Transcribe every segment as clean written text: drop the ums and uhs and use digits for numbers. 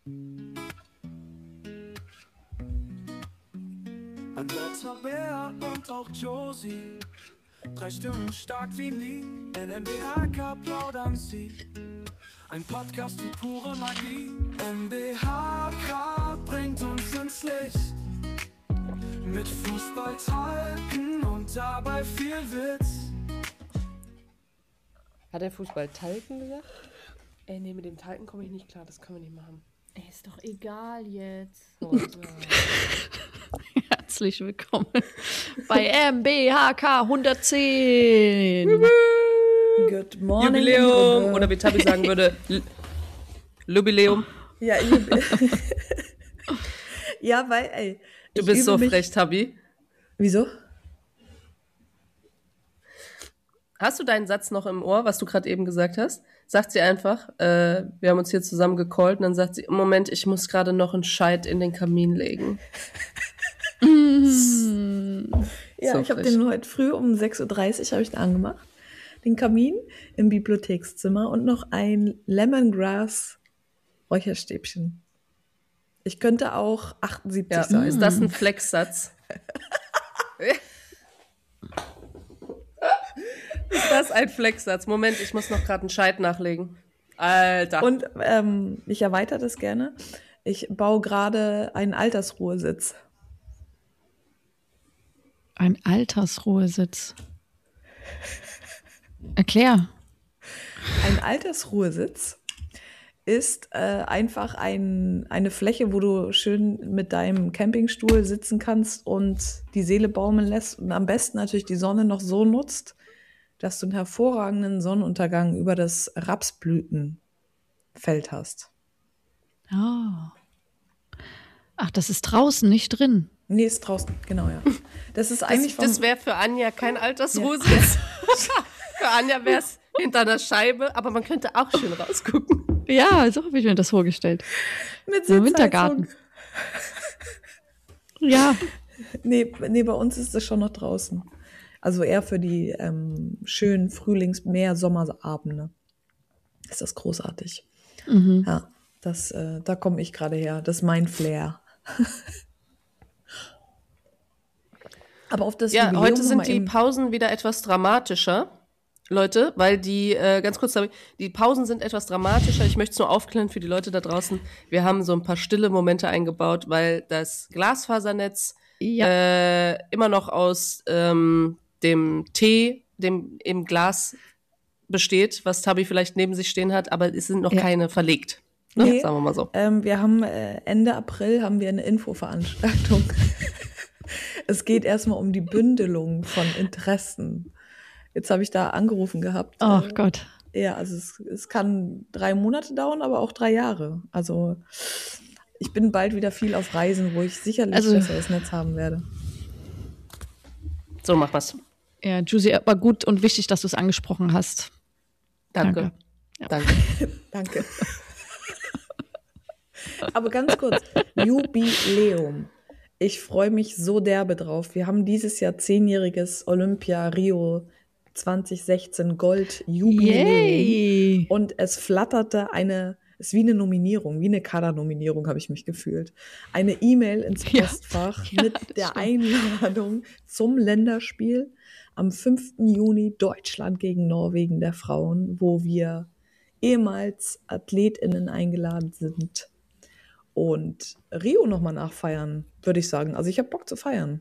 Andrea, Bär und auch Josie. 3 Stimmen stark wie nie. In NBHK plaudern sie. Ein Podcast wie pure Magie. NBHK bringt uns ins Licht. Mit Fußballtalken und dabei viel Witz. Hat er Fußballtalken gesagt? Ey, nee, mit dem Talken komme ich nicht klar. Das können wir nicht machen. Ey, ist doch egal jetzt. So. Herzlich willkommen bei MBHK 110. Good morning. Jubiläum. Oder wie Tabi sagen würde, Jubiläum. Ja, ja, weil, ey. Du bist so frech, Tabi. Wieso? Hast du deinen Satz noch im Ohr, was du gerade eben gesagt hast? Sagt sie einfach, wir haben uns hier zusammen gecallt und dann sagt sie, Moment, ich muss gerade noch einen Scheit in den Kamin legen. Ja, So ich habe frech. den heute früh um 6.30 Uhr habe ich den angemacht. Den Kamin im Bibliothekszimmer und noch ein Lemongrass Räucherstäbchen. Ich könnte auch 78 Ja, sein. ist das ein Flexsatz? Ist das ein Flexsatz? Moment, ich muss noch gerade einen Scheit nachlegen. Alter. Und ich erweitere das gerne. Ich baue gerade einen Altersruhesitz. Ein Altersruhesitz. Erklär. Ein Altersruhesitz ist einfach eine Fläche, wo du schön mit deinem Campingstuhl sitzen kannst und die Seele baumeln lässt und am besten natürlich die Sonne noch so nutzt, dass du einen hervorragenden Sonnenuntergang über das Rapsblütenfeld hast. Oh. Ach, das ist draußen, nicht drin. Nee, ist draußen, genau, ja. Das ist eigentlich Das wäre für Anja kein Altersruhesitz. Für Anja wäre es hinter einer Scheibe, aber man könnte auch schön rausgucken. Ja, so habe ich mir das vorgestellt. mit So im Sitzheizung. Wintergarten. Ja. Nee, bei uns ist das schon noch draußen. Also eher für die schönen Frühlings-Mehr-Sommerabende. Ist das großartig. Mhm. Ja, da komme ich gerade her. Das ist mein Flair. Aber auf das Ja, Jubiläum heute noch sind mal die eben- Pausen wieder etwas dramatischer, Leute, weil die, ganz kurz, die Pausen sind etwas dramatischer. Ich möchte es nur aufklären für die Leute da draußen. Wir haben so ein paar stille Momente eingebaut, weil das Glasfasernetz immer noch aus dem Tee, dem im Glas besteht, was Tabi vielleicht neben sich stehen hat, aber es sind noch keine verlegt. Ne? Nee, Sagen wir mal so. wir haben Ende April haben wir eine Infoveranstaltung. Es geht erstmal um die Bündelung von Interessen. Jetzt habe ich da angerufen gehabt. Ach Gott. Ja, also es kann 3 Monate dauern, aber auch 3 Jahre. Also ich bin bald wieder viel auf Reisen, wo ich sicherlich besseres Netz haben werde. So machen wir's. Ja, Juicy, war gut und wichtig, dass du es angesprochen hast. Danke. Ja. Danke. Danke. Aber ganz kurz, Jubiläum. Ich freue mich so derbe drauf. Wir haben dieses Jahr 10-jähriges Olympia Rio 2016 Gold Jubiläum. Yay. Und es flatterte es ist wie eine Nominierung, wie eine Kader-Nominierung habe ich mich gefühlt. Eine E-Mail ins Postfach mit der Einladung zum Länderspiel am 5. Juni Deutschland gegen Norwegen der Frauen, wo wir ehemals AthletInnen eingeladen sind. Und Rio nochmal nachfeiern, würde ich sagen. Also ich habe Bock zu feiern.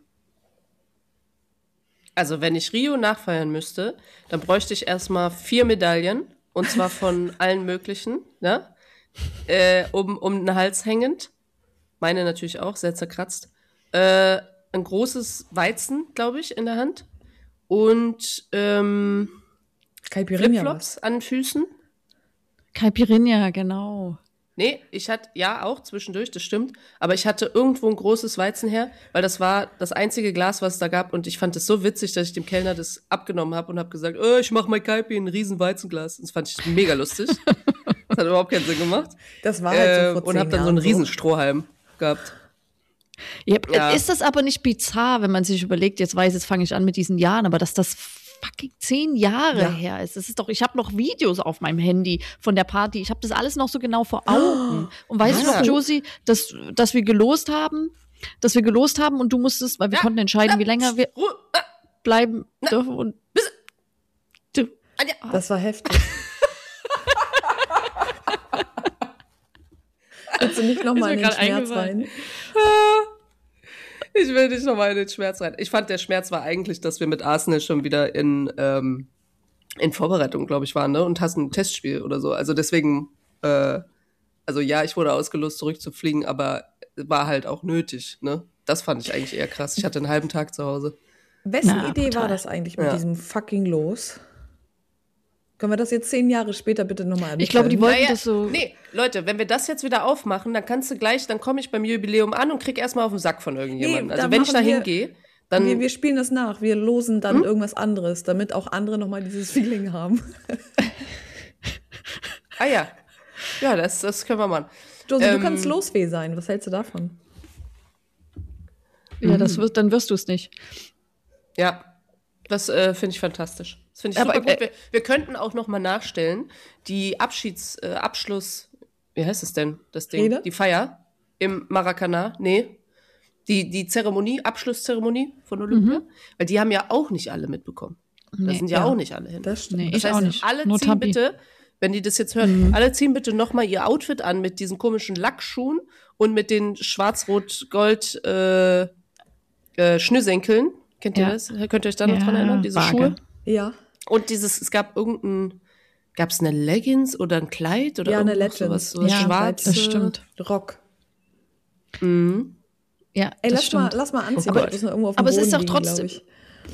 Also wenn ich Rio nachfeiern müsste, dann bräuchte ich erstmal 4 Medaillen, und zwar von allen möglichen, ne? Um den Hals hängend. Meine natürlich auch, sehr zerkratzt. Ein großes Weizen, glaube ich, in der Hand. Und Caipirinha Flipflops an den Füßen. Caipirinha, genau. Nee, ich hatte, ja, auch zwischendurch, das stimmt. Aber ich hatte irgendwo ein großes Weizen her, weil das war das einzige Glas, was es da gab. Und ich fand es so witzig, dass ich dem Kellner das abgenommen habe und habe gesagt, ich mache mein Caipi in ein riesen Weizenglas. Das fand ich mega lustig. Das hat überhaupt keinen Sinn gemacht. Das war halt so vor und 10 habe dann so Jahren einen riesen Strohhalm gehabt. Ja, Ja. Ist das aber nicht bizarr, wenn man sich überlegt, jetzt fange ich an mit diesen Jahren, aber dass das fucking 10 Jahre her ist. Das ist doch, ich habe noch Videos auf meinem Handy von der Party. Ich habe das alles noch so genau vor Augen. Und weißt du noch, Josie, dass wir gelost haben? Dass wir gelost haben und du musstest, weil wir konnten entscheiden, wie länger wir bleiben dürfen. Und das war heftig. Willst du nicht nochmal in den Schmerz rein? Ich will nicht nochmal in den Schmerz rein. Ich fand, der Schmerz war eigentlich, dass wir mit Arsenal schon wieder in Vorbereitung, glaube ich, waren, ne? Und hast ein Testspiel oder so. Also deswegen, also ja, ich wurde ausgelost, zurückzufliegen, aber war halt auch nötig, ne? Das fand ich eigentlich eher krass. Ich hatte einen halben Tag zu Hause. Wessen Idee war das eigentlich mit diesem fucking Los? Können wir das jetzt 10 Jahre später bitte nochmal ermitteln? Ich glaube, die wollten das so. Nee, Leute, wenn wir das jetzt wieder aufmachen, dann dann komme ich beim Jubiläum an und krieg erstmal auf den Sack von irgendjemandem. Nee, also wenn ich da hingehe, dann. Wir spielen das nach. Wir losen dann irgendwas anderes, damit auch andere nochmal dieses Feeling haben. Ah ja. Ja, das können wir machen. Josie, du kannst Losfee sein. Was hältst du davon? Ja, dann wirst du es nicht. Ja, das finde ich fantastisch. Das finde ich super gut. Wir könnten auch noch mal nachstellen, die Abschluss, wie heißt es denn, das Ding? Rede? Die Feier im Maracanã, nee, die Zeremonie, Abschlusszeremonie von Olympia, weil die haben ja auch nicht alle mitbekommen. Da sind ja auch nicht alle hin. Das stimmt. Nee, Das ich heißt, auch nicht. alle Nur ziehen Tabi. bitte, wenn die das jetzt hören, alle ziehen bitte noch mal ihr Outfit an mit diesen komischen Lackschuhen und mit den schwarz-rot-gold Schnürsenkeln. Kennt ihr das? Könnt ihr euch da noch dran erinnern? Diese vage. Schuhe? Ja. Und es gab gab es eine Leggings oder ein Kleid oder Ja, eine irgendwas Leggings. sowas Ja, schwarz. das stimmt. Rock. Mhm. Ja, Ey, das stimmt. lass mal anziehen. Oh Gott. Wir müssen irgendwo auf dem Aber es Boden ist doch liegen, trotzdem- glaub ich.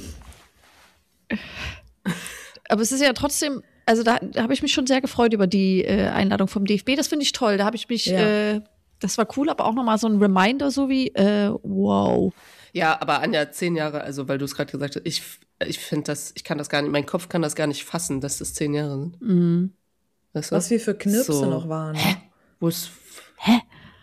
Aber es ist ja trotzdem, also da habe ich mich schon sehr gefreut über die Einladung vom DFB. Das finde ich toll. Da habe ich mich, das war cool, aber auch nochmal so ein Reminder, so wie, wow. Ja, aber Anja, 10 Jahre, also weil du es gerade gesagt hast, ich finde das, ich kann das gar nicht, mein Kopf kann das gar nicht fassen, dass das 10 Jahre sind. Mhm. Weißt du? Was wir für Knirpse So. noch waren. Wo es, Hä?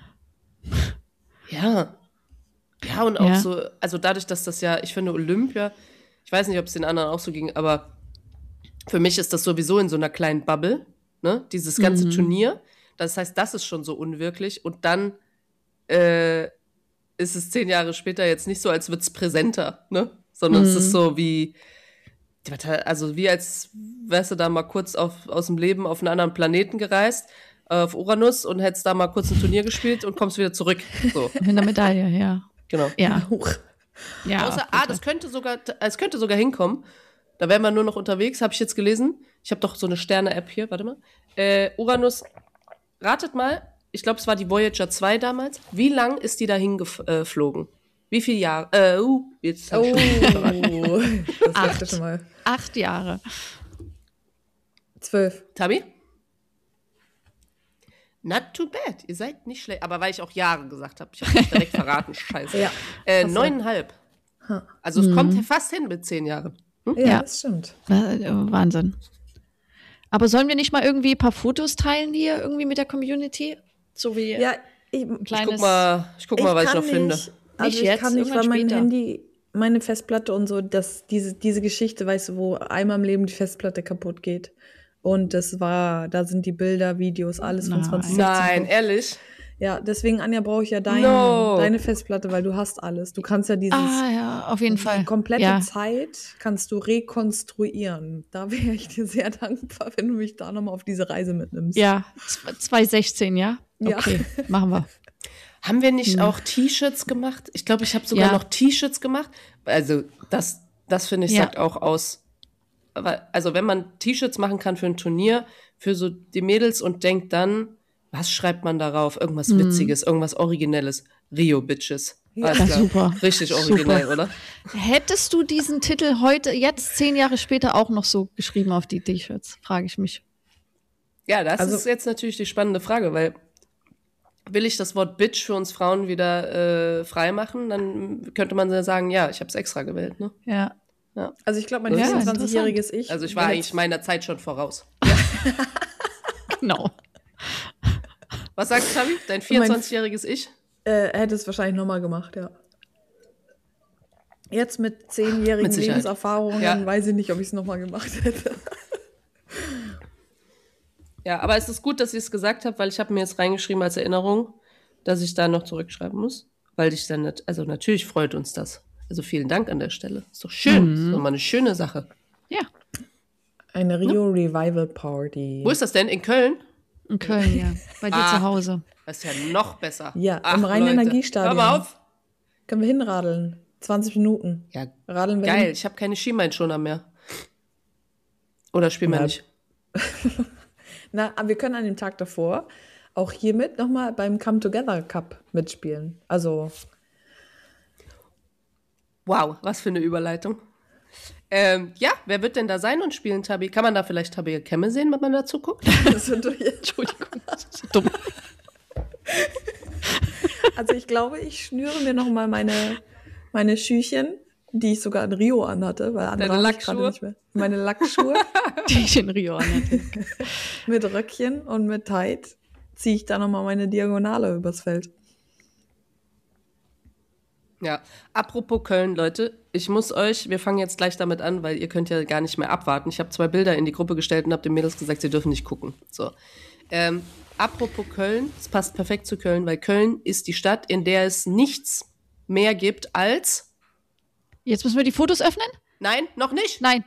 ja. Ja, und auch Ja. so, also dadurch, dass das ja, ich finde Olympia, ich weiß nicht, ob es den anderen auch so ging, aber für mich ist das sowieso in so einer kleinen Bubble, ne, dieses ganze Turnier. Das heißt, das ist schon so unwirklich und dann ist es 10 Jahre später jetzt nicht so, als wird's präsenter, ne, sondern es ist so wie, also wie als wärst du da mal kurz aus dem Leben auf einen anderen Planeten gereist, auf Uranus und hättest da mal kurz ein Turnier gespielt und kommst wieder zurück, so, Mit einer Medaille, ja. genau. Ja. Huch. Ja. Außer, es könnte sogar hinkommen. Da wären wir nur noch unterwegs, habe ich jetzt gelesen. Ich habe doch so eine Sterne-App hier, warte mal. Uranus, ratet mal, ich glaube, es war die Voyager 2 damals. Wie lang ist die da hingeflogen? Wie viele Jahre? Jetzt hab ich schon verraten. Das dachte schon mal. 8 Jahre. 12. Tabi? Not too bad. Ihr seid nicht schlecht. Aber weil ich auch Jahre gesagt habe. Ich habe nicht direkt verraten. Scheiße. Ja. 9,5. Also es kommt fast hin mit 10 Jahren. Ja, Ja. das stimmt. Wahnsinn. Aber sollen wir nicht mal irgendwie ein paar Fotos teilen hier irgendwie mit der Community? So wie Ja, ich kleines. Ich guck mal, was ich kann noch finde. nicht. Also Nicht ich jetzt, kann nicht, weil irgendwann mein später. Handy, meine Festplatte und so, diese Geschichte, weißt du, wo einmal im Leben die Festplatte kaputt geht. Und da sind die Bilder, Videos, alles von Nein. 2016. Nein, ehrlich? Ja, deswegen, Anja, brauche ich ja No. deine Festplatte, weil du hast alles. Du kannst ja Ja, auf jeden Fall. die komplette Ja. Zeit kannst du rekonstruieren. Da wäre ich dir sehr dankbar, wenn du mich da nochmal auf diese Reise mitnimmst. Ja, 2016, ja? Ja. Okay, machen wir. Haben wir nicht auch T-Shirts gemacht? Ich glaube, ich habe sogar Ja. noch T-Shirts gemacht. Also das finde ich, Ja. sagt auch aus. Also wenn man T-Shirts machen kann für ein Turnier, für so die Mädels und denkt dann, was schreibt man darauf? Irgendwas Witziges, irgendwas Originelles. Rio Bitches. Alles Ja, klar. super. Richtig originell, Super. oder? Hättest du diesen Titel heute, jetzt 10 Jahre später, auch noch so geschrieben auf die T-Shirts? Frage ich mich. Ja, das Also- ist jetzt natürlich die spannende Frage, weil will ich das Wort Bitch für uns Frauen wieder frei machen, dann könnte man ja sagen, ja, ich habe es extra gewählt. Ne? Ja. Also ich glaube, mein Ja, 24-jähriges Ich. Also ich war eigentlich meiner Zeit schon voraus. Genau. Was sagst du, Tabi? Dein 24-jähriges Ich? hätte es wahrscheinlich nochmal gemacht, ja. Jetzt mit 10-jährigen Mit Sicherheit. Lebenserfahrungen Ja. weiß ich nicht, ob ich es nochmal gemacht hätte. Ja, aber es ist gut, dass ich es gesagt habe, weil ich habe mir jetzt reingeschrieben als Erinnerung, dass ich da noch zurückschreiben muss. Weil ich dann nicht, also natürlich freut uns das. Also vielen Dank an der Stelle. Ist doch schön. Ist doch mal eine schöne Sache. Ja, Eine Rio Revival Party. Wo ist das denn? In Köln? in Köln, ja. Bei dir zu Hause. Das ist ja noch besser. Ja, Ach, im Leute. Rhein-Energiestadion. Hör mal auf. Können wir hinradeln? 20 Minuten. Ja, Radeln wir geil. hin? Ich habe keine Schienbeinschoner mehr. Oder spielen wir Ja. nicht? Na, aber wir können an dem Tag davor auch hiermit nochmal beim Come Together Cup mitspielen. Also, Wow, was für eine Überleitung. Ja, wer wird denn da sein und spielen, Tabi? Kann man da vielleicht Tabi Kemme sehen, wenn man dazu guckt? Entschuldigung, das ist so dumm. also ich glaube, ich schnüre mir nochmal meine Schüchen, die ich sogar in Rio anhatte, weil andere Deine habe ich gerade Lackschuhe? nicht mehr. Meine Lackschuhe Die ich in Rio anhatte. mit Röckchen und mit Tight ziehe ich da nochmal meine Diagonale übers Feld. Ja, apropos Köln, Leute, wir fangen jetzt gleich damit an, weil ihr könnt ja gar nicht mehr abwarten. Ich habe 2 Bilder in die Gruppe gestellt und habe den Mädels gesagt, sie dürfen nicht gucken. So. Apropos Köln, es passt perfekt zu Köln, weil Köln ist die Stadt, in der es nichts mehr gibt als... Jetzt müssen wir die Fotos öffnen? Nein, noch nicht. Nein.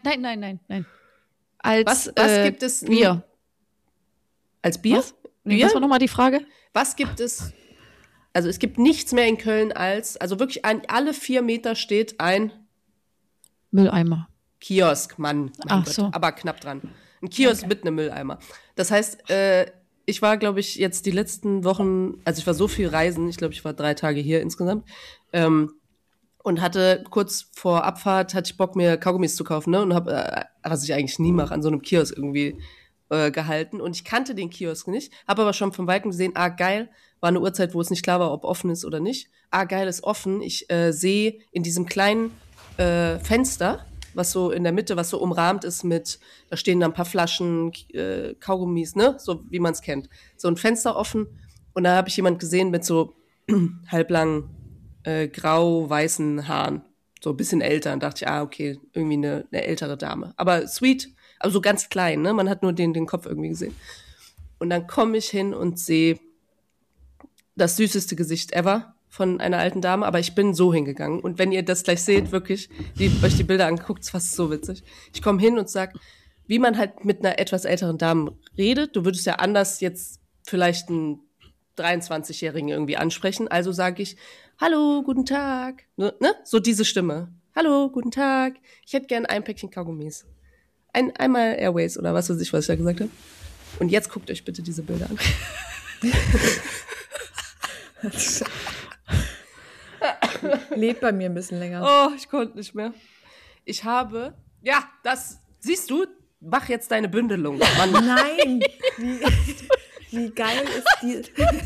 Als Was gibt es? Bier. Als Bier? Was? Nee, Bier? was war nochmal die Frage? Was gibt es? Also es gibt nichts mehr in Köln also wirklich an alle 4 Meter steht ein Mülleimer. Kiosk, Mann. Mein Ach Gott, so. aber knapp dran. Ein Kiosk mit einem Mülleimer. Das heißt, ich war, glaube ich, jetzt die letzten Wochen, also ich war so viel reisen, ich glaube, ich war 3 Tage hier insgesamt, und hatte kurz vor Abfahrt, hatte ich Bock, mir Kaugummis zu kaufen, ne? Und habe, was ich eigentlich nie mache, an so einem Kiosk irgendwie gehalten. Und ich kannte den Kiosk nicht, habe aber schon von Weitem gesehen, geil, war eine Uhrzeit, wo es nicht klar war, ob offen ist oder nicht. Geil, ist offen. Ich sehe in diesem kleinen Fenster, was so in der Mitte, was so umrahmt ist da stehen da ein paar Flaschen, Kaugummis, ne? So wie man es kennt. So ein Fenster offen und da habe ich jemand gesehen mit so halblangen, grau-weißen Haaren. So ein bisschen älter. Und dachte ich, okay, irgendwie eine ältere Dame. Aber sweet, also so ganz klein, ne? Man hat nur den Kopf irgendwie gesehen. Und dann komme ich hin und sehe das süßeste Gesicht ever von einer alten Dame, aber ich bin so hingegangen. Und wenn ihr das gleich seht, wirklich, euch die Bilder anguckt, ist fast so witzig. Ich komme hin und sag, wie man halt mit einer etwas älteren Dame redet. Du würdest ja anders jetzt vielleicht einen 23-Jährigen irgendwie ansprechen. Also sage ich, hallo, guten Tag. Ne? So diese Stimme. Hallo, guten Tag. Ich hätte gern ein Päckchen Kaugummis. Einmal Airways oder was weiß ich, was ich da gesagt habe. Und jetzt guckt euch bitte diese Bilder an. Lebt bei mir ein bisschen länger. Oh, ich konnte nicht mehr. Das siehst du, mach jetzt deine Bündelung. Mann. Nein! Wie geil ist die...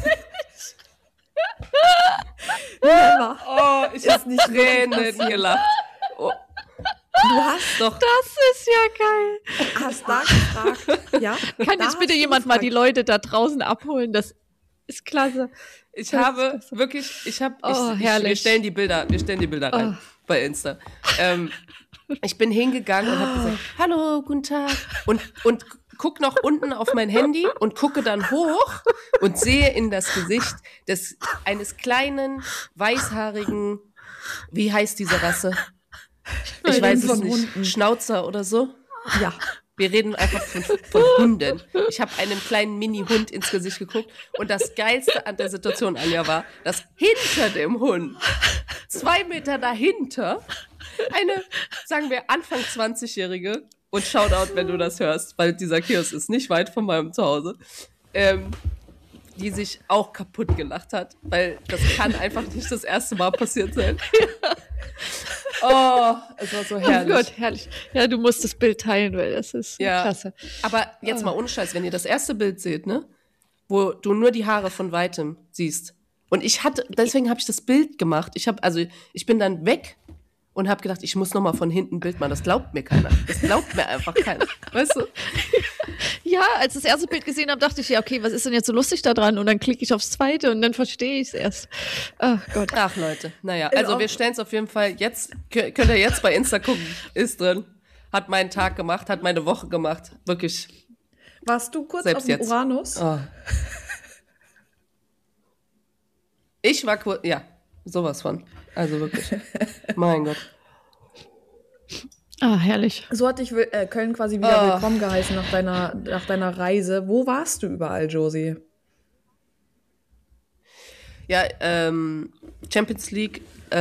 Never. Oh, ich Ist habe nicht Tränen wirklich gelacht. Oh, Du hast doch. Das ist ja geil. Hast da gefragt, ja? Kann Da jetzt bitte hast du jemand mal die gefragt. Leute da draußen abholen? Das ist klasse. Ich habe wirklich, wir herrlich. stellen die Bilder rein bei Insta. Ich bin hingegangen und habe gesagt, hallo, guten Tag. Und guck noch unten auf mein Handy und gucke dann hoch und sehe in das Gesicht eines kleinen, weißhaarigen, wie heißt diese Rasse? Ich weiß es von nicht. Hunden. Schnauzer oder so? Ja. Wir reden einfach von Hunden. Ich habe einem kleinen Mini-Hund ins Gesicht geguckt und das Geilste an der Situation, Anja, war, dass hinter dem Hund, 2 Meter dahinter, eine, sagen wir, Anfang 20-Jährige, und Shoutout, wenn du das hörst, weil dieser Kiosk ist nicht weit von meinem Zuhause, die sich auch kaputt gelacht hat, weil das kann einfach nicht das erste Mal passiert sein. Oh, es war so herrlich. Oh Gott, herrlich. Ja, du musst das Bild teilen, weil das ist klasse. Aber jetzt mal ohne Scheiß, wenn ihr das erste Bild seht, ne, wo du nur die Haare von Weitem siehst. Und deswegen habe ich das Bild gemacht. Ich bin dann weg und habe gedacht, ich muss noch mal von hinten ein Bild machen. Das glaubt mir keiner. Das glaubt mir einfach keiner. Weißt du? Ja, als ich das erste Bild gesehen habe, dachte ich, ja, okay, was ist denn jetzt so lustig da dran? Und dann klicke ich aufs zweite und dann verstehe ich es erst. Ach Gott. Ach Leute, naja, also wir stellen es auf jeden Fall jetzt, könnt ihr jetzt bei Insta gucken, ist drin. Hat meinen Tag gemacht, hat meine Woche gemacht. Wirklich. Warst du kurz Selbst auf dem jetzt. Uranus? Oh. Ich war kurz, ja, sowas von. Also wirklich. Mein Gott. Ah, herrlich. So hat dich Köln quasi wieder willkommen geheißen nach deiner Reise. Wo warst du überall, Josie? Ja, Champions League,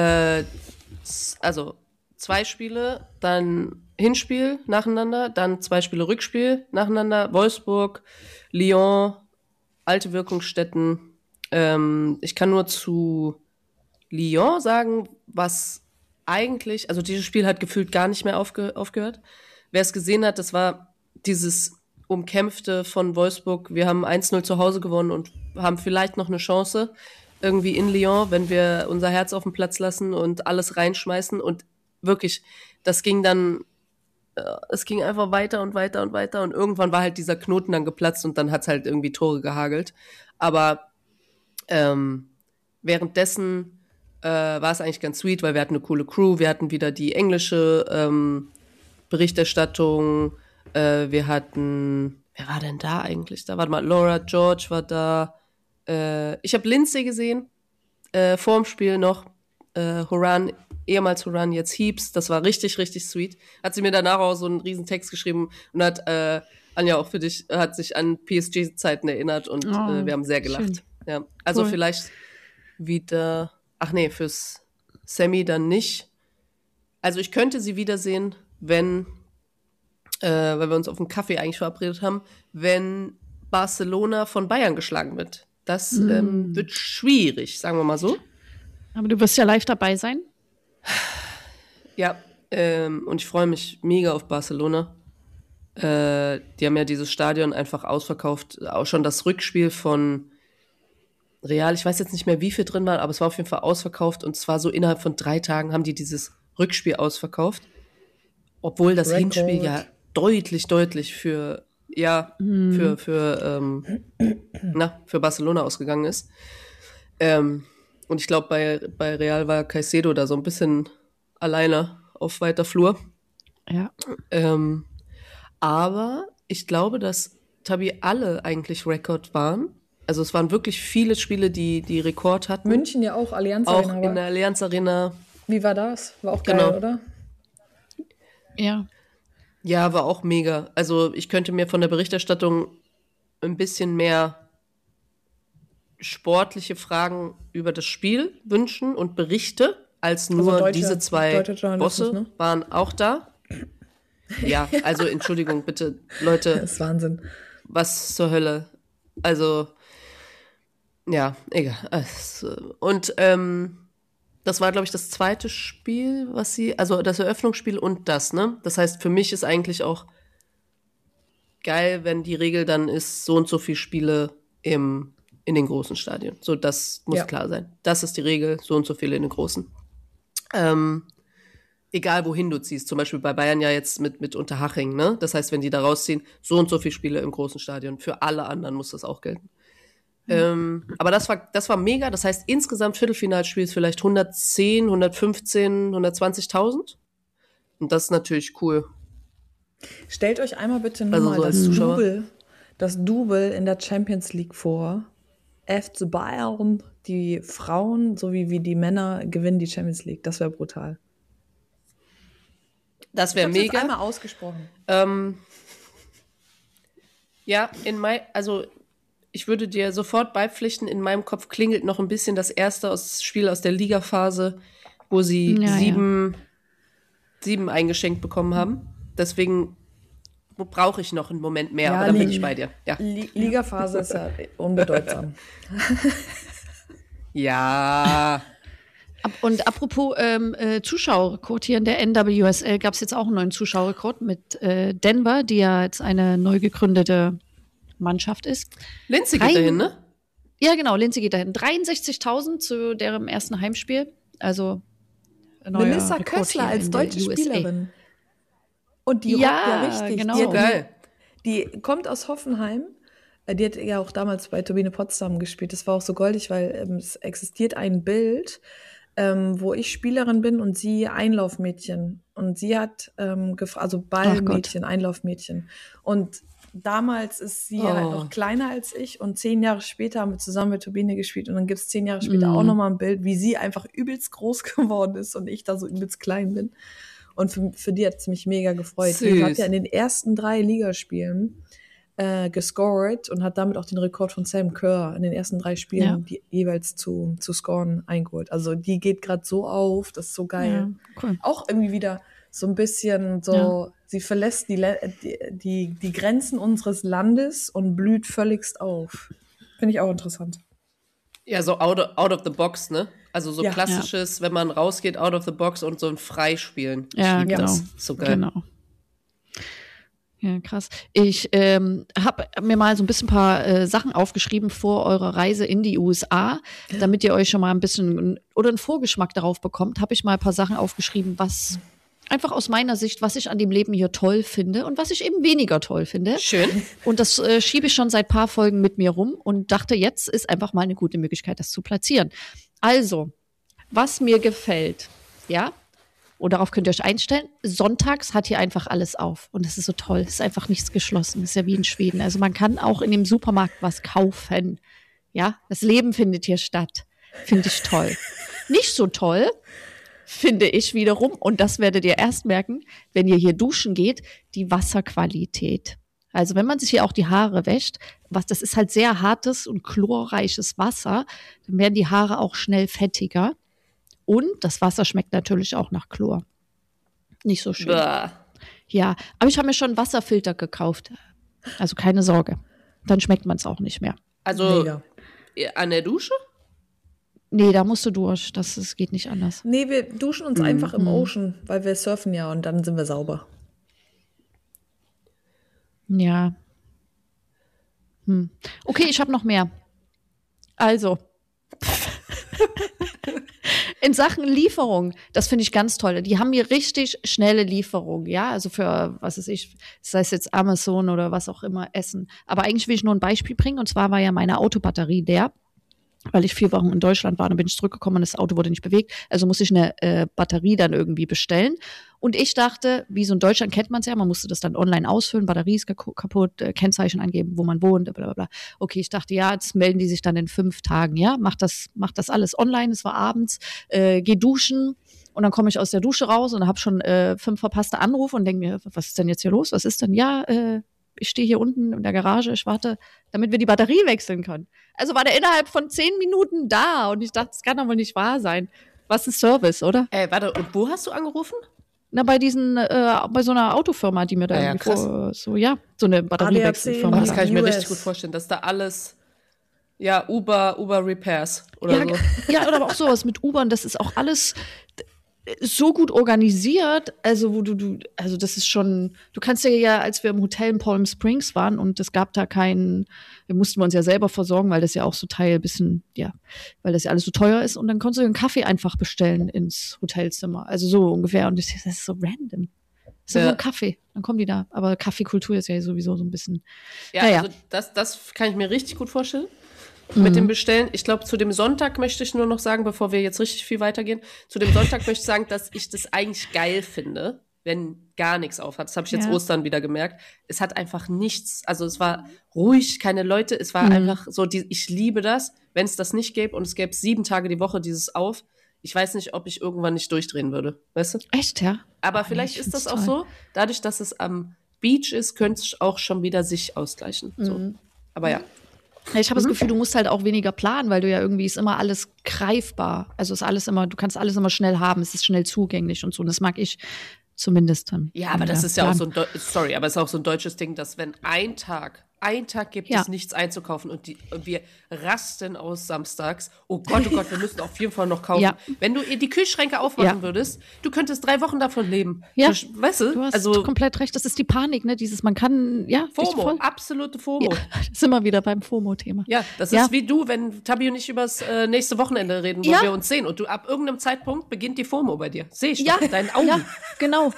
also 2 Spiele, dann Hinspiel nacheinander, dann 2 Spiele Rückspiel nacheinander, Wolfsburg, Lyon, Alte Wirkungsstätten. Ich kann nur zu Lyon sagen, was eigentlich, also dieses Spiel hat gefühlt gar nicht mehr aufgehört. Wer es gesehen hat, das war dieses Umkämpfte von Wolfsburg. Wir haben 1-0 zu Hause gewonnen und haben vielleicht noch eine Chance irgendwie in Lyon, wenn wir unser Herz auf den Platz lassen und alles reinschmeißen. Und wirklich, das ging dann, es ging einfach weiter und weiter und weiter. Und irgendwann war halt dieser Knoten dann geplatzt und dann hat es halt irgendwie Tore gehagelt. Aber währenddessen war es eigentlich ganz sweet, weil wir hatten eine coole Crew, wir hatten wieder die englische Berichterstattung, wir hatten, wer war denn da eigentlich? Da war mal Laura George war da, ich habe Lindsay gesehen, vorm Spiel noch, Horan, ehemals Horan, jetzt Heaps, das war richtig, richtig sweet. Hat sie mir danach auch so einen riesen Text geschrieben und hat, Anja, auch für dich, hat sich an PSG-Zeiten erinnert und wir haben sehr gelacht. Schön. Ja, also cool. Vielleicht wieder, ach nee, fürs Semi dann nicht. Also ich könnte sie wiedersehen, wenn, weil wir uns auf einen Kaffee eigentlich verabredet haben, wenn Barcelona von Bayern geschlagen wird. Das wird schwierig, sagen wir mal so. Aber du wirst ja live dabei sein. Ja, und ich freue mich mega auf Barcelona. Die haben ja dieses Stadion einfach ausverkauft. Auch schon das Rückspiel von Real, ich weiß jetzt nicht mehr, wie viel drin war, aber es war auf jeden Fall ausverkauft und zwar so innerhalb von 3 Tagen haben die dieses Rückspiel ausverkauft. Obwohl das Hinspiel ja deutlich für Barcelona ausgegangen ist. Und ich glaube, bei Real war Caicedo da so ein bisschen alleine auf weiter Flur. Ja. Aber ich glaube, dass Tabi alle eigentlich Rekord waren. Also es waren wirklich viele Spiele, die Rekord hatten. München ja auch, Allianz Arena. Auch in der Allianz Arena. Wie war das? War auch geil, oder? Ja. Ja, war auch mega. Also ich könnte mir von der Berichterstattung ein bisschen mehr sportliche Fragen über das Spiel wünschen und Berichte, als nur also diese 2 Bosse, ne? Waren auch da. Ja, also Entschuldigung, bitte, Leute. Das ist Wahnsinn. Was zur Hölle? Also, ja, egal. Und das war, glaube ich, das 2. Spiel, also das Eröffnungsspiel und das, ne? Das heißt, für mich ist eigentlich auch geil, wenn die Regel dann ist, so und so viele Spiele in den großen Stadien. So, das muss klar sein. Das ist die Regel, so und so viele in den großen. Egal, wohin du ziehst. Zum Beispiel bei Bayern ja jetzt mit Unterhaching, ne? Das heißt, wenn die da rausziehen, so und so viele Spiele im großen Stadion. Für alle anderen muss das auch gelten. Aber das war mega. Das heißt, insgesamt Viertelfinalspiel ist vielleicht 110, 115, 120.000. Und das ist natürlich cool. Stellt euch einmal bitte nur mal so das Double in der Champions League vor. FC Bayern, die Frauen sowie wie die Männer gewinnen die Champions League. Das wäre brutal. Das wäre mega. Ich habe einmal ausgesprochen. Ja, also ich würde dir sofort beipflichten, in meinem Kopf klingelt noch ein bisschen das erste Spiel aus der Ligaphase, wo sie 7 eingeschenkt bekommen haben. Deswegen brauche ich noch einen Moment mehr, aber dann bin ich bei dir. Ja. Ligaphase ist ja unbedeutsam. Ja. Und apropos Zuschauerrekord, hier in der NWSL gab es jetzt auch einen neuen Zuschauerrekord mit Denver, die ja jetzt eine neu gegründete Mannschaft ist. Lindsay geht dahin, ne? Ja, genau, Lindsay geht dahin. 63.000 zu deren ersten Heimspiel. Also neuer Melissa Rekord Kössler hier als in der deutsche USA. Spielerin. Und die Ja, rockt ja richtig. genau. Geil. Die kommt aus Hoffenheim. Die hat ja auch damals bei Turbine Potsdam gespielt. Das war auch so goldig, weil es existiert ein Bild, wo ich Spielerin bin und sie Einlaufmädchen. Und sie hat also Ballmädchen, Einlaufmädchen. Und damals ist sie halt noch kleiner als ich und 10 Jahre später haben wir zusammen mit Turbine gespielt und dann gibt es 10 Jahre später auch nochmal ein Bild, wie sie einfach übelst groß geworden ist und ich da so übelst klein bin. Und für die hat es mich mega gefreut. Süß. Die hat ja in den ersten 3 Ligaspielen gescored und hat damit auch den Rekord von Sam Kerr in den ersten 3 Spielen die jeweils zu scoren eingeholt. Also die geht gerade so auf, das ist so geil. Ja, cool. Auch irgendwie wieder so ein bisschen so, sie verlässt die Grenzen unseres Landes und blüht völligst auf. Finde ich auch interessant. Ja, so out of the box, ne? Also so Ja. klassisches, wenn man rausgeht, out of the box und so ein Freispielen. Ja, Ich lieb genau. das. So geil. Genau. Ja, krass. Ich habe mir mal so ein paar Sachen aufgeschrieben vor eurer Reise in die USA, damit ihr euch schon mal ein bisschen oder einen Vorgeschmack darauf bekommt, habe ich mal ein paar Sachen aufgeschrieben, was einfach aus meiner Sicht, was ich an dem Leben hier toll finde und was ich eben weniger toll finde. Schön. Und das schiebe ich schon seit paar Folgen mit mir rum und dachte, jetzt ist einfach mal eine gute Möglichkeit, das zu platzieren. Also, was mir gefällt, ja, und darauf könnt ihr euch einstellen, sonntags hat hier einfach alles auf. Und das ist so toll, es ist einfach nichts geschlossen, es ist ja wie in Schweden. Also man kann auch in dem Supermarkt was kaufen, ja, das Leben findet hier statt. Finde ich toll. Nicht so toll finde ich wiederum, und das werdet ihr erst merken, wenn ihr hier duschen geht, die Wasserqualität. Also wenn man sich hier auch die Haare wäscht, das ist halt sehr hartes und chlorreiches Wasser, dann werden die Haare auch schnell fettiger. Und das Wasser schmeckt natürlich auch nach Chlor. Nicht so schön. Bäh. Ja, aber ich habe mir schon einen Wasserfilter gekauft. Also keine Sorge. Dann schmeckt man es auch nicht mehr. Also Mega. an der Dusche? Nee, da musst du durch. Das geht nicht anders. Nee, wir duschen uns einfach im Ocean, weil wir surfen ja und dann sind wir sauber. Ja. Okay, ich habe noch mehr. Also. In Sachen Lieferung, das finde ich ganz toll. Die haben hier richtig schnelle Lieferung, ja, also für, was weiß ich, sei es jetzt Amazon oder was auch immer, Essen. Aber eigentlich will ich nur ein Beispiel bringen, und zwar war ja meine Autobatterie leer, weil ich 4 Wochen in Deutschland war, dann bin ich zurückgekommen und das Auto wurde nicht bewegt, also musste ich eine Batterie dann irgendwie bestellen. Und ich dachte, wie so in Deutschland kennt man es ja, man musste das dann online ausfüllen, Batterie ist kaputt, Kennzeichen angeben, wo man wohnt, bla bla bla. Okay, ich dachte, ja, jetzt melden die sich dann in 5 Tagen, ja, mach das alles online, es war abends, geh duschen und dann komme ich aus der Dusche raus und habe schon 5 verpasste Anrufe und denke mir, was ist denn jetzt hier los, was ist denn, ja, ich stehe hier unten in der Garage, ich warte, damit wir die Batterie wechseln können. Also war der innerhalb von 10 Minuten da und ich dachte, das kann doch wohl nicht wahr sein. Was ist Service, oder? Warte, und wo hast du angerufen? Na, bei so einer Autofirma, die mir da ja, irgendwie so eine Batteriewechselfirma. Das kann ich mir US. richtig gut vorstellen, dass da alles, ja, Uber Repairs oder Ja, so. ja, oder aber auch sowas mit Ubern, das ist auch alles so gut organisiert, also also das ist schon, du kannst ja, als wir im Hotel in Palm Springs waren und es gab da wir mussten uns ja selber versorgen, weil das ja auch so weil das ja alles so teuer ist, und dann konntest du einen Kaffee einfach bestellen ins Hotelzimmer, also so ungefähr, und das ist so random. Das ist so ein Kaffee, dann kommen die da, aber Kaffeekultur ist ja sowieso so ein bisschen, Ja, also das kann ich mir richtig gut vorstellen. Mit dem Bestellen. Ich glaube, zu dem Sonntag möchte ich nur noch sagen, bevor wir jetzt richtig viel weitergehen, zu dem Sonntag möchte ich sagen, dass ich das eigentlich geil finde, wenn gar nichts auf hat. Das habe ich jetzt Ostern wieder gemerkt. Es hat einfach nichts, also es war ruhig, keine Leute, es war einfach so, ich liebe das, wenn es das nicht gäbe und es gäbe 7 Tage die Woche dieses auf. Ich weiß nicht, ob ich irgendwann nicht durchdrehen würde, weißt du? echt, ja? Aber vielleicht ist das auch so, dadurch, dass es am Beach ist, könnte es auch schon wieder sich ausgleichen. So. Aber ja. Ich habe das Gefühl, du musst halt auch weniger planen, weil du ja irgendwie ist immer alles greifbar. Also ist alles immer, du kannst alles immer schnell haben, es ist schnell zugänglich und so. Und das mag ich zumindest dann. Ja, aber das ist ja auch so ein, sorry, aber es ist auch so ein deutsches Ding, dass wenn ein Tag einen Tag gibt Ja. es nichts einzukaufen und wir rasten aus samstags. Oh Gott, wir müssen auf jeden Fall noch kaufen. Ja. Wenn du die Kühlschränke aufmachen Ja. würdest, du könntest 3 Wochen davon leben. Ja. Weißt du? Du hast Also komplett recht. Das ist die Panik, ne? Man kann, ja, echt FOMO, voll. absolute FOMO. Ja, sind wir wieder beim FOMO-Thema. Ja, das Ja. ist wie du, wenn Tabi und ich übers nächste Wochenende reden, wo Ja. wir uns sehen. Und du ab irgendeinem Zeitpunkt beginnt die FOMO bei dir. Sehe ich Ja, doch in deinen Augen. ja, genau.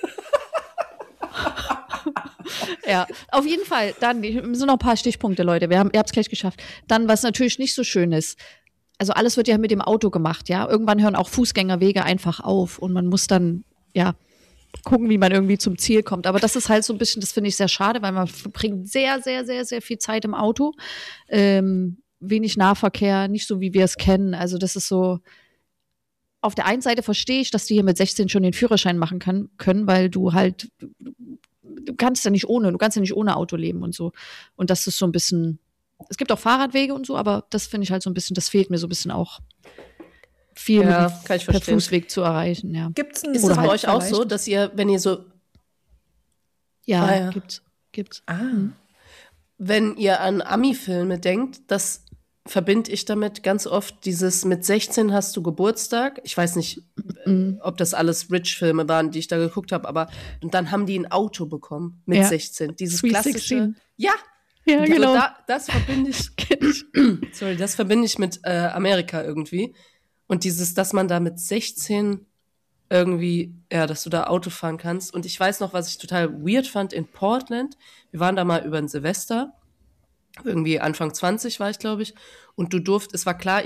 Ja, auf jeden Fall. Dann es sind noch ein paar Stichpunkte, Leute. Ihr habt es gleich geschafft. Dann, was natürlich nicht so schön ist. Also alles wird ja mit dem Auto gemacht, ja. Irgendwann hören auch Fußgängerwege einfach auf und man muss dann, ja, gucken, wie man irgendwie zum Ziel kommt. Aber das ist halt so ein bisschen, das finde ich sehr schade, weil man verbringt sehr, sehr, sehr, sehr viel Zeit im Auto. Wenig Nahverkehr, nicht so, wie wir es kennen. Also das ist so, auf der einen Seite verstehe ich, dass die hier mit 16 schon den Führerschein machen können, weil du halt, du kannst ja nicht ohne Auto leben und so. Und das ist so ein bisschen, es gibt auch Fahrradwege und so, aber das finde ich halt so ein bisschen, das fehlt mir so ein bisschen auch viel Ja, mit kann ich per verstehen. Fußweg zu erreichen, ja. Gibt's Ist Oder das bei halt euch auch so, vielleicht- dass ihr, wenn ihr so Ja, Ah, ja. gibt's. wenn ihr an Ami-Filme denkt, das verbinde ich damit ganz oft dieses mit 16 hast du Geburtstag. Ich weiß nicht, ob das alles Rich-Filme waren, die ich da geguckt habe, aber und dann haben die ein Auto bekommen mit Ja. 16. Dieses Sweet klassische. 16. Ja, Ja, also genau. das verbinde ich, das verbinde ich mit Amerika irgendwie. Und dieses, dass man da mit 16 irgendwie, ja, dass du da Auto fahren kannst. Und ich weiß noch, was ich total weird fand in Portland. Wir waren da mal über ein Silvester. Irgendwie Anfang 20 war ich, glaube ich. Und es war klar,